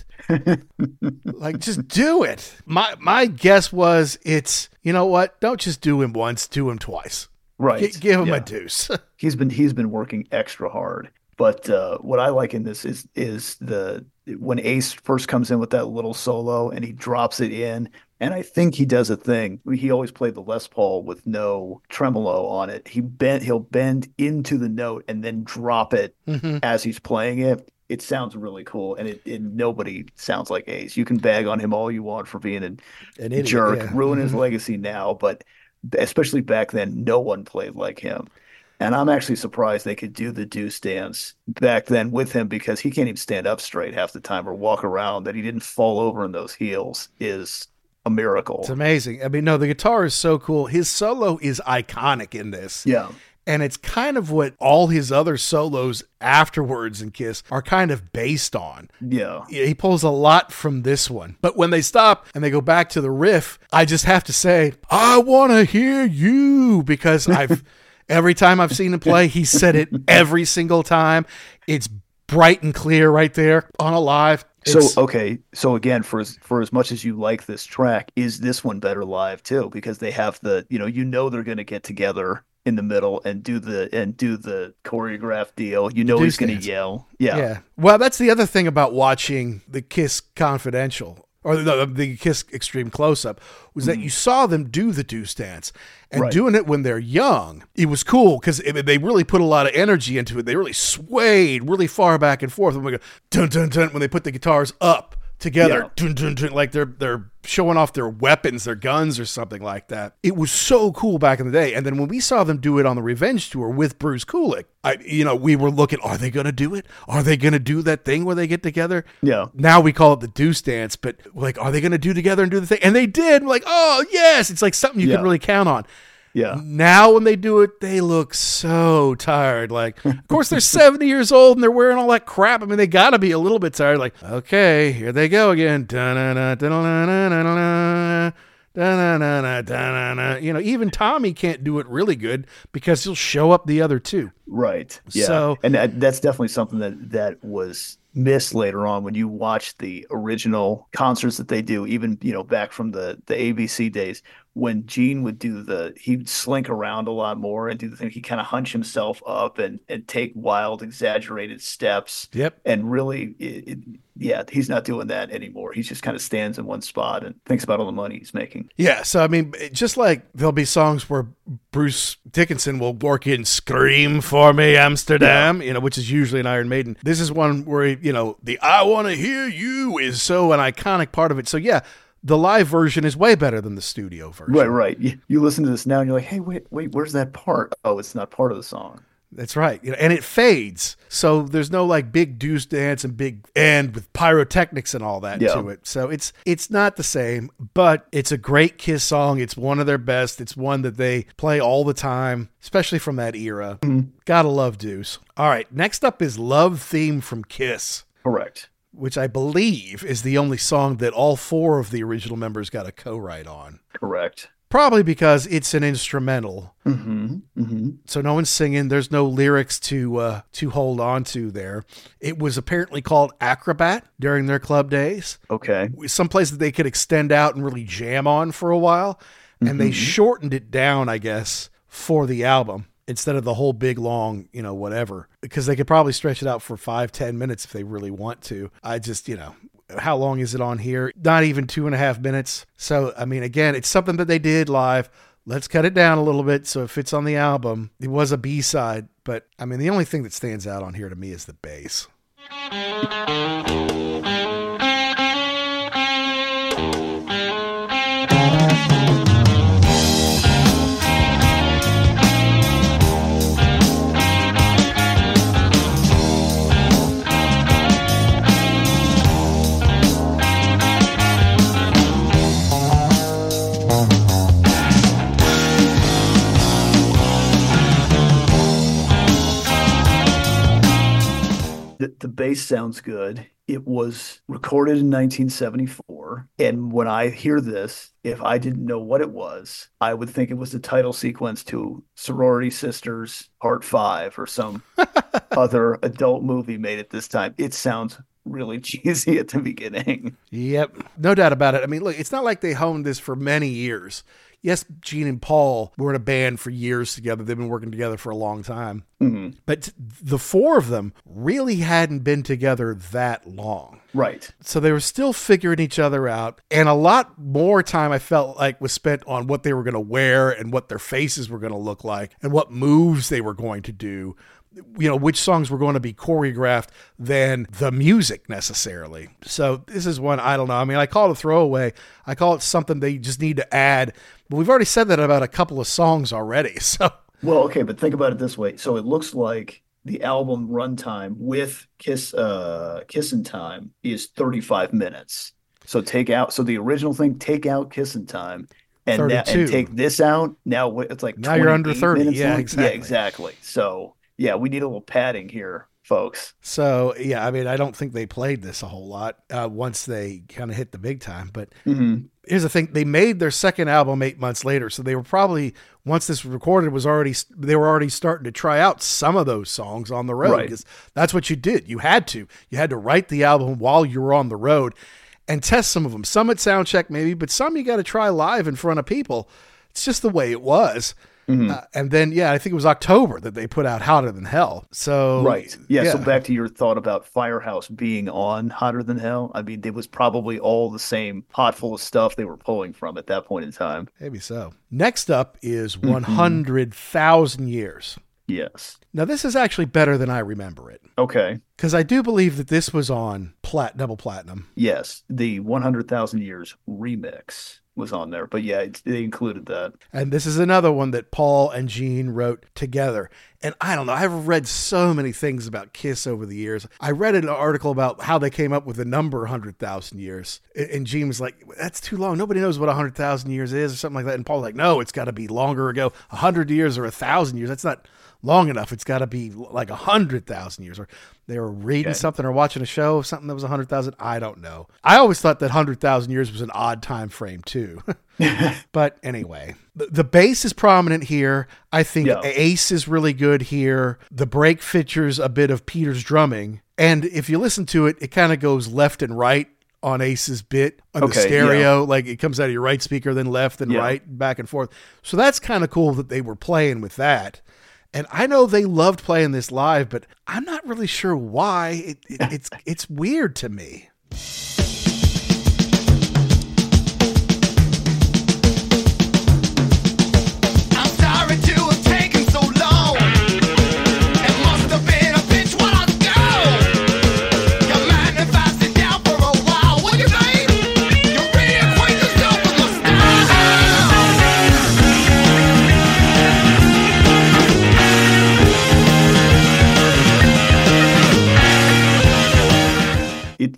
Like, just do it. My guess was it's, you know what? Don't just do him once, do him twice. Right. Give him a deuce. He's been working extra hard. But what I like in this is when Ace first comes in with that little solo and he drops it in, and I think he does a thing. He always played the Les Paul with no tremolo on it. He'll bend into the note and then drop it as he's playing it. It sounds really cool, and it nobody sounds like Ace. You can bag on him all you want for being an idiot, jerk, ruin his legacy now, but especially back then, no one played like him. And I'm actually surprised they could do the deuce dance back then with him, because he can't even stand up straight half the time or walk around. That he didn't fall over in those heels is a miracle. It's amazing. I mean, no, the guitar is so cool. His solo is iconic in this. Yeah. And it's kind of what all his other solos afterwards in Kiss are kind of based on. Yeah. He pulls a lot from this one. But when they stop and they go back to the riff, I just have to say, I want to hear you, because every time I've seen him play, he said it every single time. It's bright and clear right there on a live. So again, for as much as you like this track, is this one better live too? Because they have they're going to get together in the middle and do the choreographed deal. He's going to yell. Yeah. Well, that's the other thing about watching the Kiss Confidential or the Kiss Extreme Close-Up was that you saw them do the deuce dance, and doing it when they're young, it was cool because they really put a lot of energy into it. They really swayed really far back and forth. And we go dun dun dun when they put the guitars up together, dun, dun, dun, like they're showing off their weapons, their guns or something like that. It was so cool back in the day. And then when we saw them do it on the Revenge tour with Bruce Kulick, we were looking, are they going to do it? Are they going to do that thing where they get together? Yeah. Now we call it the deuce dance, but like, are they going to do together and do the thing? And they did. We're like, oh yes, it's like something you can really count on. Yeah. Now when they do it, they look so tired. Like, of course, they're 70 years old and they're wearing all that crap. I mean, they got to be a little bit tired. Like, okay, here they go again. Even Tommy can't do it really good because he'll show up the other two. Right. Yeah. So, and that's definitely something that was missed later on when you watch the original concerts that they do, even, back from the ABC days. When Gene would he'd slink around a lot more and do the thing. He kind of hunch himself up and take wild, exaggerated steps. Yep. And really, he's not doing that anymore. He just kind of stands in one spot and thinks about all the money he's making. Yeah. So, I mean, just like there'll be songs where Bruce Dickinson will work in Scream for Me, Amsterdam, which is usually an Iron Maiden. This is one where, the I Want to Hear You is so an iconic part of it. So, yeah. The live version is way better than the studio version. Right. You listen to this now and you're like, hey, wait, where's that part? Oh, it's not part of the song. That's right. And it fades. So there's no like big deuce dance and big end with pyrotechnics and all that to it. So it's not the same, but it's a great Kiss song. It's one of their best. It's one that they play all the time, especially from that era. Gotta love Deuce. All right. Next up is Love Theme from Kiss. Correct. Which I believe is the only song that all 4 of the original members got a co-write on. Correct. Probably because it's an instrumental. So no one's singing. There's no lyrics to hold on to there. It was apparently called Acrobat during their club days. Okay. Some place that they could extend out and really jam on for a while. And they shortened it down, I guess, for the album instead of the whole big long, whatever, because they could probably stretch it out for 5-10 minutes if they really want to. I just, how long is it on here? Not even 2.5 minutes. So, I mean, again, it's something that they did live. Let's cut it down a little bit so it fits on the album. It was a B-side, but I mean, the only thing that stands out on here to me is the bass. The bass sounds good. It was recorded in 1974. And when I hear this, if I didn't know what it was, I would think it was the title sequence to Sorority Sisters Part 5 or some other adult movie made at this time. It sounds really cheesy at the beginning. Yep. No doubt about it. I mean, look, it's not like they honed this for many years. Yes, Gene and Paul were in a band for years together. They've been working together for a long time. But the 4 of them really hadn't been together that long. Right. So they were still figuring each other out. And a lot more time I felt like was spent on what they were going to wear and what their faces were going to look like and what moves they were going to do. Which songs were going to be choreographed than the music necessarily. So this is one, I don't know. I mean, I call it a throwaway. I call it something they just need to add. But we've already said that about a couple of songs already. So, well, okay, but think about it this way. So it looks like the album runtime with Kissin' Time is 35 minutes. So the original thing, take out Kissin' Time. And take this out. Now it's like now you're under 30. Yeah, long. exactly. Yeah, exactly. So yeah, we need a little padding here, folks. So, yeah, I mean, I don't think they played this a whole lot once they kind of hit the big time. But here's the thing. They made their second album 8 months later. So they were probably, once this was recorded, they were already starting to try out some of those songs on the road. Right. Because that's what you did. You had to write the album while you were on the road and test some of them. Some at soundcheck maybe, but some you got to try live in front of people. It's just the way it was. And then, I think it was October that they put out Hotter Than Hell. So, right. Yeah. So back to your thought about Firehouse being on Hotter Than Hell. I mean, it was probably all the same pot full of stuff they were pulling from at that point in time. Maybe so. Next up is 100,000 Years. Yes. Now, this is actually better than I remember it. Okay. Because I do believe that this was on double platinum. Yes. The 100,000 Years remix was on there, but yeah, they included that. And this is another one that Paul and Gene wrote together. And I don't know, I've read so many things about Kiss over the years. I read an article about how they came up with the number 100,000 years. And Gene was like, that's too long. Nobody knows what 100,000 years is or something like that. And Paul was like, no, it's got to be longer ago. 100 years or 1,000 years. That's not long enough. It's got to be like 100,000 years. Or they were reading something or watching a show of something that was 100,000. I don't know. I always thought that 100,000 years was an odd time frame too. But anyway, the bass is prominent here. I think Ace is really good here. The break features a bit of Peter's drumming. And if you listen to it, it kind of goes left and right on Ace's bit on the stereo. Like it comes out of your right speaker, then left and right, back and forth. So that's kind of cool that they were playing with that. And I know they loved playing this live, but I'm not really sure why. It's weird to me.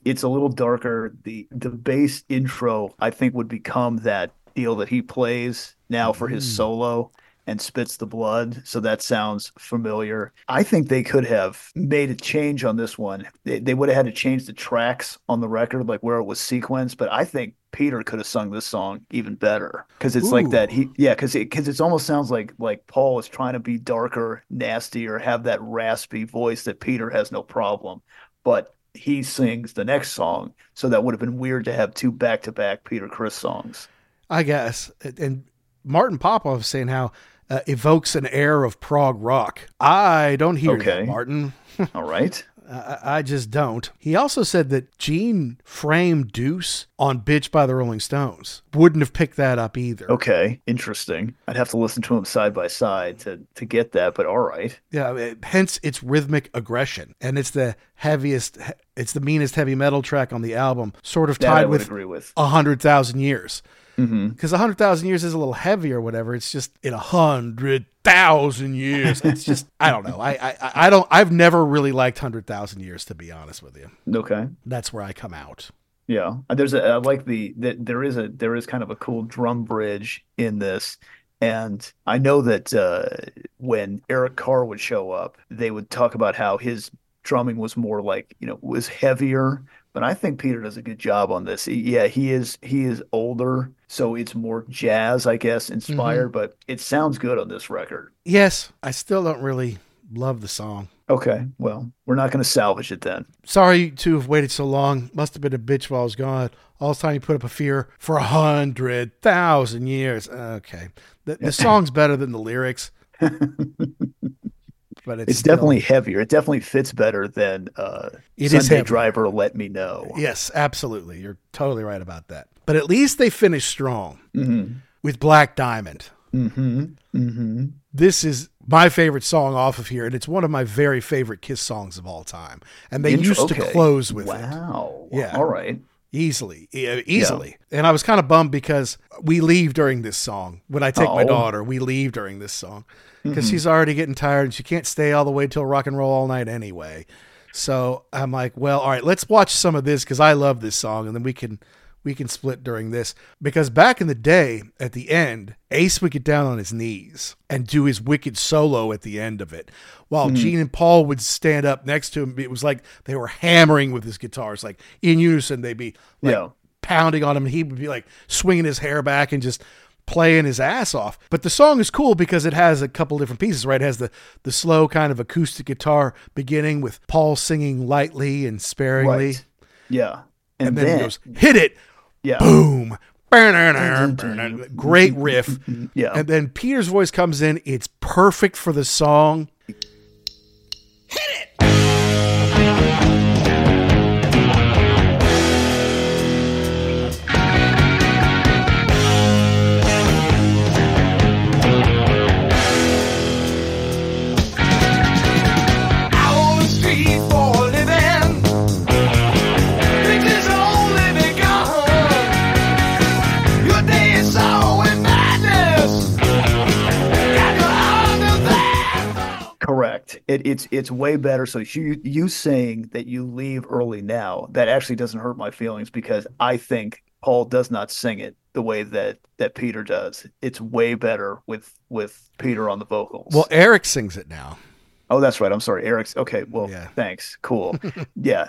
it's a little darker. The bass intro, I think, would become that deal that he plays now for his solo and Spits the Blood. So that sounds familiar. I think they could have made a change on this one. They would have had to change the tracks on the record, like where it was sequenced. But I think Peter could have sung this song even better because it's like that. Because it almost sounds like Paul is trying to be darker, nastier, have that raspy voice that Peter has no problem. But he sings the next song. So that would have been weird to have two back-to-back Peter Criss songs. I guess. And Martin Popoff is saying how evokes an air of prog rock. I don't hear that, Martin. All right. I just don't. He also said that Gene framed Deuce on Bitch by the Rolling Stones. Wouldn't have picked that up either. Okay, interesting. I'd have to listen to them side by side to get that, but all right. Yeah, hence its rhythmic aggression. And it's the meanest heavy metal track on the album, sort of tied with 100,000 Years. Because 100,000 years is a little heavy or whatever. It's just in 100,000 years. It's just, I don't know. I've never really liked 100,000 years, to be honest with you. Okay. That's where I come out. Yeah. I like there is kind of a cool drum bridge in this. And I know that when Eric Carr would show up, they would talk about how his drumming was more like, was heavier. But I think Peter does a good job on this. He is older, so it's more jazz, I guess, inspired, but it sounds good on this record. Yes, I still don't really love the song. Okay, well, we're not going to salvage it then. Sorry to have waited so long. Must have been a bitch while I was gone. All this time you put up a fear for 100,000 years. Okay, the song's better than the lyrics. But it's definitely heavier. It definitely fits better than Sunday Driver, Let Me Know. Yes, absolutely. You're totally right about that. But at least they finished strong with Black Diamond. This is my favorite song off of here, and it's one of my very favorite Kiss songs of all time. And they used to close with it. Wow. Yeah. All right. Easily. Yeah. And I was kind of bummed because we leave during this song. When I take my daughter, we leave during this song. Because she's already getting tired and she can't stay all the way till rock and roll all night anyway. So I'm like, well, all right, let's watch some of this because I love this song, and then we can split during this. Because back in the day, at the end, Ace would get down on his knees and do his wicked solo at the end of it, while Gene and Paul would stand up next to him. It was like they were hammering with his guitars, like in unison. They'd be like pounding on him, and he would be like swinging his hair back and just playing his ass off. But the song is cool because it has a couple different pieces, right? It has the slow kind of acoustic guitar beginning with Paul singing lightly and sparingly. Right. Yeah. And then it goes, hit it. Yeah. Boom. Great riff. Yeah. And then Peter's voice comes in. It's perfect for the song. Hit it! Correct. It's way better. So you saying that you leave early now, that actually doesn't hurt my feelings because I think Paul does not sing it the way that Peter does. It's way better with Peter on the vocals. Well, Eric sings it now. Oh, that's right. I'm sorry. Eric's okay. Well, thanks. Cool. Yeah.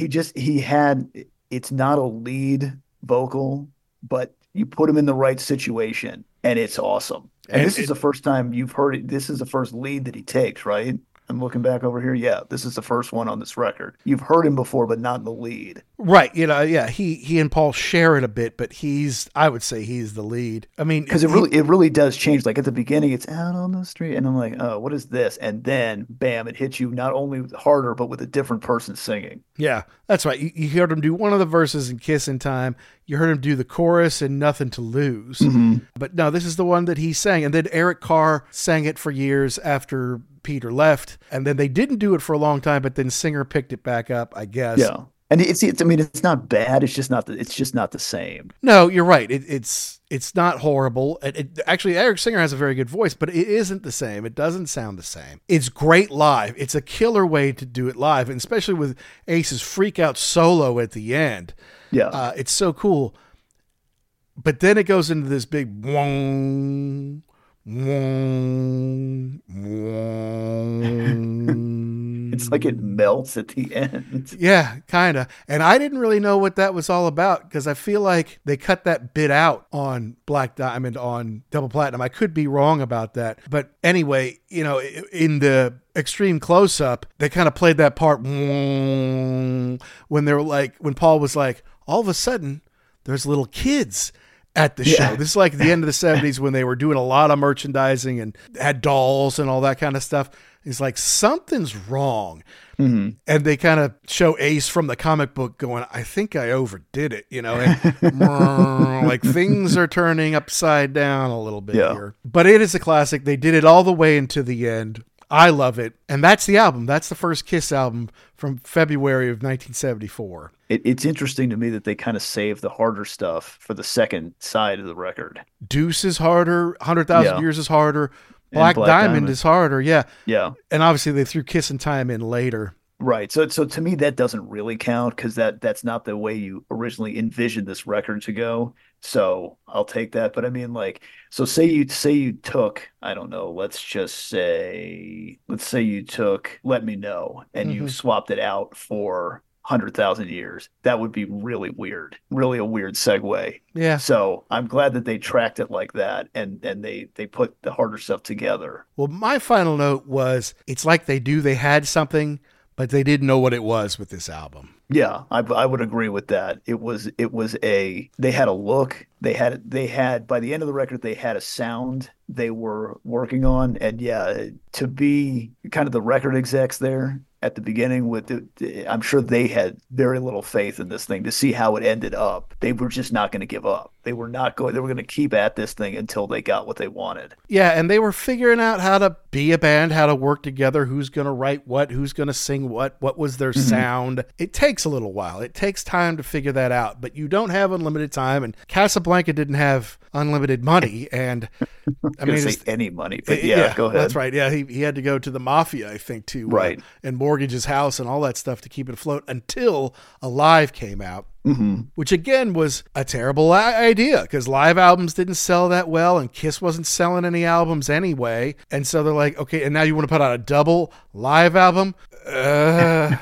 It's not a lead vocal, but you put him in the right situation and it's awesome. And this is the first time you've heard it. This is the first lead that he takes, right? I'm looking back over here. Yeah, this is the first one on this record. You've heard him before, but not in the lead. Right. He and Paul share it a bit, but I would say he's the lead. I mean, because it really does change. Like at the beginning, it's out on the street, and I'm like, oh, what is this? And then, bam, it hits you not only harder, but with a different person singing. Yeah, that's right. You heard him do one of the verses in Kiss in Time. You heard him do the chorus in Nothing to Lose. But no, this is the one that he sang. And then Eric Carr sang it for years after Peter left. And then they didn't do it for a long time, but then Singer picked it back up, I guess. Yeah. And it's not bad. It's just not the same. No, you're right. It's It's not horrible. Actually, Eric Singer has a very good voice, but it isn't the same. It doesn't sound the same. It's great live. It's a killer way to do it live, and especially with Ace's freak out solo at the end. Yeah. It's so cool. But then it goes into this big wong, wong, wong. It's like it melts at the end. Yeah, kind of. And I didn't really know what that was all about because I feel like they cut that bit out on Black Diamond on Double Platinum. I could be wrong about that. But anyway, you know, in the extreme close-up, they kind of played that part when they were like, when Paul was like, all of a sudden, there's little kids at the show. This is like the end of the 70s when they were doing a lot of merchandising and had dolls and all that kind of stuff. It's like, something's wrong. Mm-hmm. And they kind of show Ace from the comic book going, I think I overdid it, you know, and like things are turning upside down a little bit here. But it is a classic. They did it all the way into the end. I love it. And that's the album. That's the first Kiss album from February of 1974. It's interesting to me that they kind of saved the harder stuff for the second side of the record. Deuce is harder. 100,000 Years is harder. Black Diamond is harder. Yeah. Yeah. And obviously they threw Kiss and Time in later. Right. So to me, that doesn't really count because that's not the way you originally envisioned this record to go. So I'll take that. But I mean, like, so say you took, I don't know, let's say you took Let Me Know and you swapped it out for 100,000 Years. That would be really weird, really a weird segue. Yeah. So I'm glad that they tracked it like that and they put the harder stuff together. Well, my final note was, it's like they had something, but they didn't know what it was with this album. Yeah, I would agree with that. They had a look. They had by the end of the record, they had a sound they were working on. And yeah, to be kind of the record execs there at the beginning I'm sure they had very little faith in this thing to see how it ended up. They were just not going to give up. They were going to keep at this thing until they got what they wanted. Yeah. And they were figuring out how to be a band, how to work together, who's going to write what, who's going to sing what was their sound. It takes a little while. It takes time to figure that out, but you don't have unlimited time, and Casablanca didn't have unlimited money. And I mean, say any money, but yeah, go ahead. That's right. Yeah. He had to go to the mafia, I think, to and mortgage his house and all that stuff to keep it afloat until Alive came out. Which again was a terrible idea because live albums didn't sell that well and Kiss wasn't selling any albums anyway. And so they're like, okay, and now you want to put out a double live album? But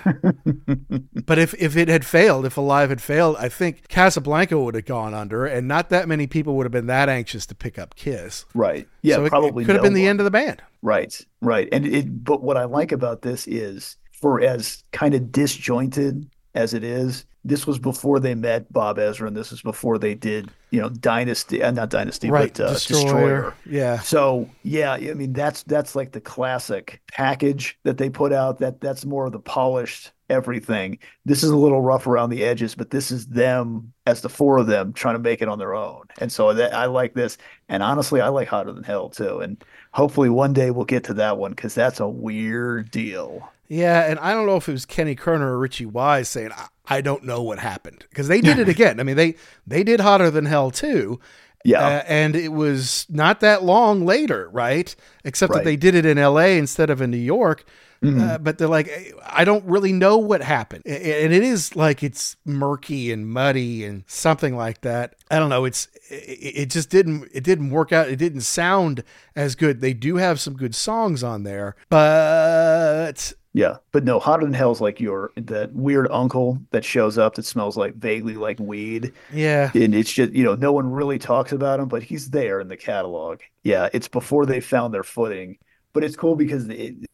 if it had failed, if Alive had failed, I think Casablanca would have gone under and not that many people would have been that anxious to pick up Kiss. Right. Yeah, so probably it could have been the end of the band. Right. But what I like about this is, for as kind of disjointed as it is, this was before they met Bob Ezrin, and this is before they did, not Dynasty, but Destroyer. Yeah. So yeah, I mean that's like the classic package that they put out. That's more of the polished everything. This is a little rough around the edges, but this is them as the four of them trying to make it on their own. And so I like this, and honestly, I like Hotter Than Hell too. And hopefully one day we'll get to that one because that's a weird deal. Yeah, and I don't know if it was Kenny Kerner or Richie Wise saying, I don't know what happened. Because they did it again. I mean, they did Hotter Than Hell too. Yeah. And it was not that long later, right? Except that they did it in L.A. instead of in New York. But they're like, I don't really know what happened. And it is like it's murky and muddy and something like that. I don't know. It just didn't work out. It didn't sound as good. They do have some good songs on there, but... Yeah, but no, Hotter Than Hell's like that weird uncle that shows up that smells like vaguely like weed. Yeah. And it's just, no one really talks about him, but he's there in the catalog. Yeah, it's before they found their footing. But it's cool because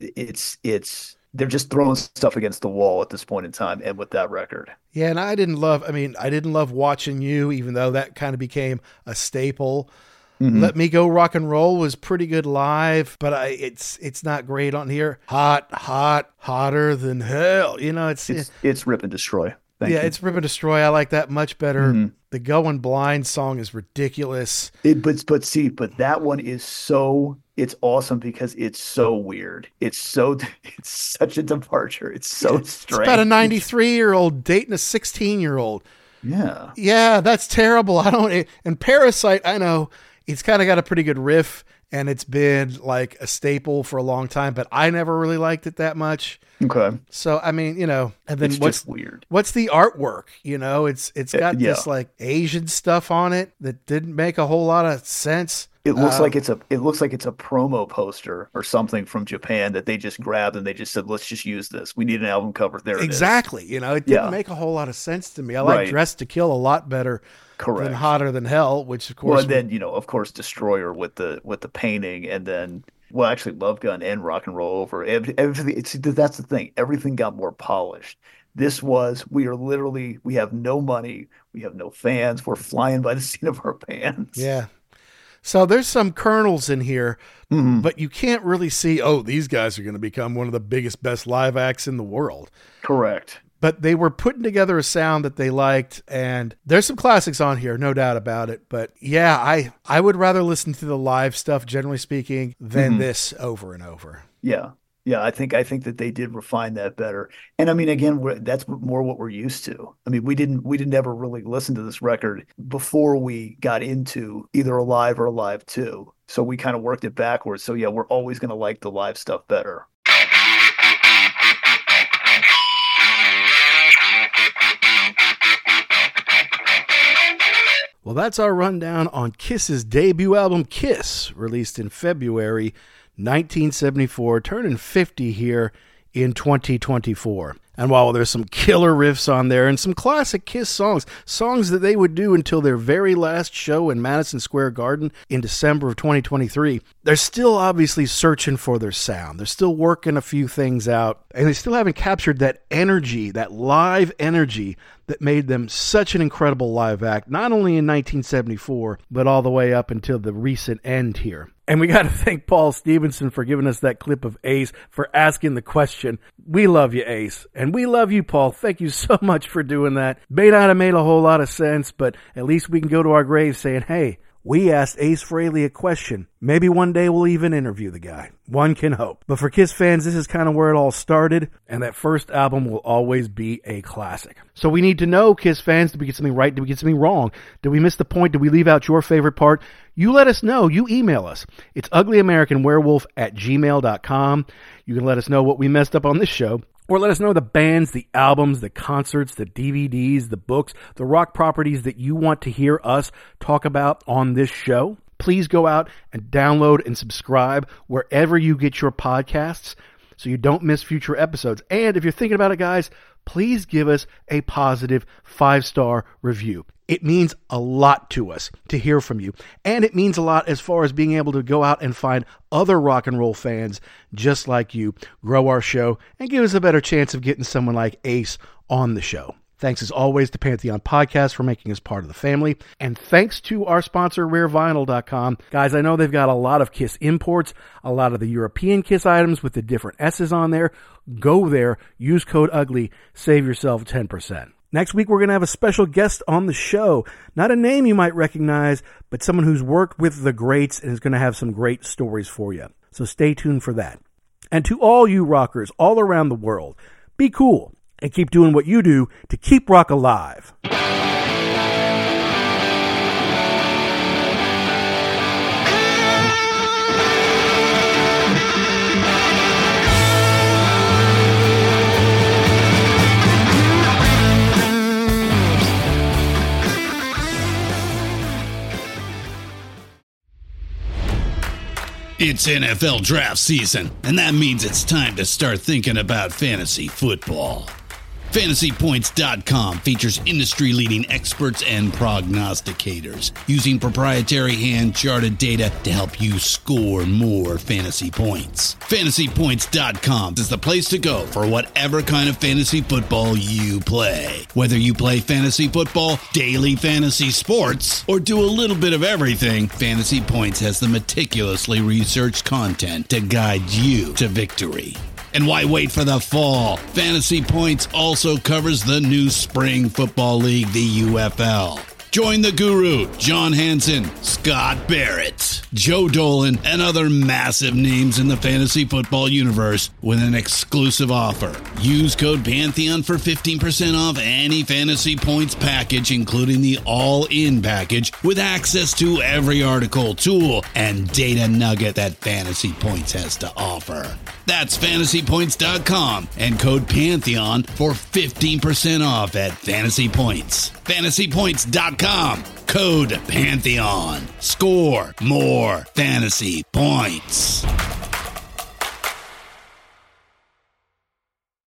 they're just throwing stuff against the wall at this point in time and with that record. Yeah, and I didn't love Watching You, even though that kind of became a staple. Let Me Go Rock and Roll was pretty good live, but it's not great on here. Hotter Than Hell. It's Rip and Destroy. Thank you. It's Rip and Destroy. I like that much better. The Going Blind song is ridiculous. But that one is it's awesome because it's so weird. It's such a departure. It's so strange. It's about a 93-year-old dating a 16-year-old. Yeah. Yeah, that's terrible. And Parasite, I know it's kind of got a pretty good riff and it's been like a staple for a long time, but I never really liked it that much. Okay. So, I mean, and then it's just weird. What's the artwork? It's got this like Asian stuff on it that didn't make a whole lot of sense. It looks like it's a promo poster or something from Japan that they just grabbed and they just said, let's just use this. We need an album cover. There it is. Exactly. It didn't make a whole lot of sense to me. I like Dressed to Kill a lot better than Hotter Than Hell, which of course. Well, and then, of course, Destroyer with the painting, and then, well, actually Love Gun and Rock and Roll Over. Everything, that's the thing. Everything got more polished. This was, we have no money. We have no fans. We're flying by the seat of our pants. Yeah. So there's some kernels in here, but you can't really see, these guys are going to become one of the biggest, best live acts in the world. Correct. But they were putting together a sound that they liked, and there's some classics on here, no doubt about it. But yeah, I would rather listen to the live stuff, generally speaking, than this over and over. Yeah. Yeah, I think that they did refine that better. And I mean, again, that's more what we're used to. I mean, we didn't ever really listen to this record before we got into either a live or a live 2. So we kind of worked it backwards. So yeah, we're always going to like the live stuff better. Well, that's our rundown on Kiss's debut album, Kiss, released in February 1974, turning 50 here in 2024. And while there's some killer riffs on there and some classic Kiss songs that they would do until their very last show in Madison Square Garden in December of 2023, they're still obviously searching for their sound. They're still working a few things out, and they still haven't captured that energy, that live energy that made them such an incredible live act, not only in 1974, but all the way up until the recent end here. And we got to thank Paul Stevenson for giving us that clip of Ace, for asking the question. We love you, Ace. And we love you, Paul. Thank you so much for doing that. May not have made a whole lot of sense, but at least we can go to our grave saying, hey, we asked Ace Frehley a question. Maybe one day we'll even interview the guy. One can hope. But for Kiss fans, this is kind of where it all started, and that first album will always be a classic. So we need to know, Kiss fans, did we get something right? Did we get something wrong? Did we miss the point? Did we leave out your favorite part? You let us know. You email us. It's uglyamericanwerewolf@gmail.com. You can let us know what we messed up on this show. Or let us know the bands, the albums, the concerts, the DVDs, the books, the rock properties that you want to hear us talk about on this show. Please go out and download and subscribe wherever you get your podcasts so you don't miss future episodes. And if you're thinking about it, guys, please give us a positive 5-star review. It means a lot to us to hear from you. And it means a lot as far as being able to go out and find other rock and roll fans just like you, grow our show, and give us a better chance of getting someone like Ace on the show. Thanks as always to Pantheon Podcast for making us part of the family. And thanks to our sponsor, RareVinyl.com. Guys, I know they've got a lot of Kiss imports, a lot of the European Kiss items with the different S's on there. Go there, use code UGLY, save yourself 10%. Next week, we're going to have a special guest on the show. Not a name you might recognize, but someone who's worked with the greats and is going to have some great stories for you. So stay tuned for that. And to all you rockers all around the world, be cool and keep doing what you do to keep rock alive. It's NFL draft season, and that means it's time to start thinking about fantasy football. FantasyPoints.com features industry-leading experts and prognosticators using proprietary hand-charted data to help you score more fantasy points. FantasyPoints.com is the place to go for whatever kind of fantasy football you play. Whether you play fantasy football, daily fantasy sports, or do a little bit of everything, Fantasy Points has the meticulously researched content to guide you to victory. And why wait for the fall? Fantasy Points also covers the new spring football league, the UFL. Join the guru, John Hansen, Scott Barrett. Joe Dolan, and other massive names in the fantasy football universe with an exclusive offer. Use code Pantheon for 15% off any Fantasy Points package, including the all-in package with access to every article, tool, and data nugget that Fantasy Points has to offer. That's fantasypoints.com and code Pantheon for 15% off at Fantasy Points. Fantasypoints.com, code Pantheon. Score more fantasy points.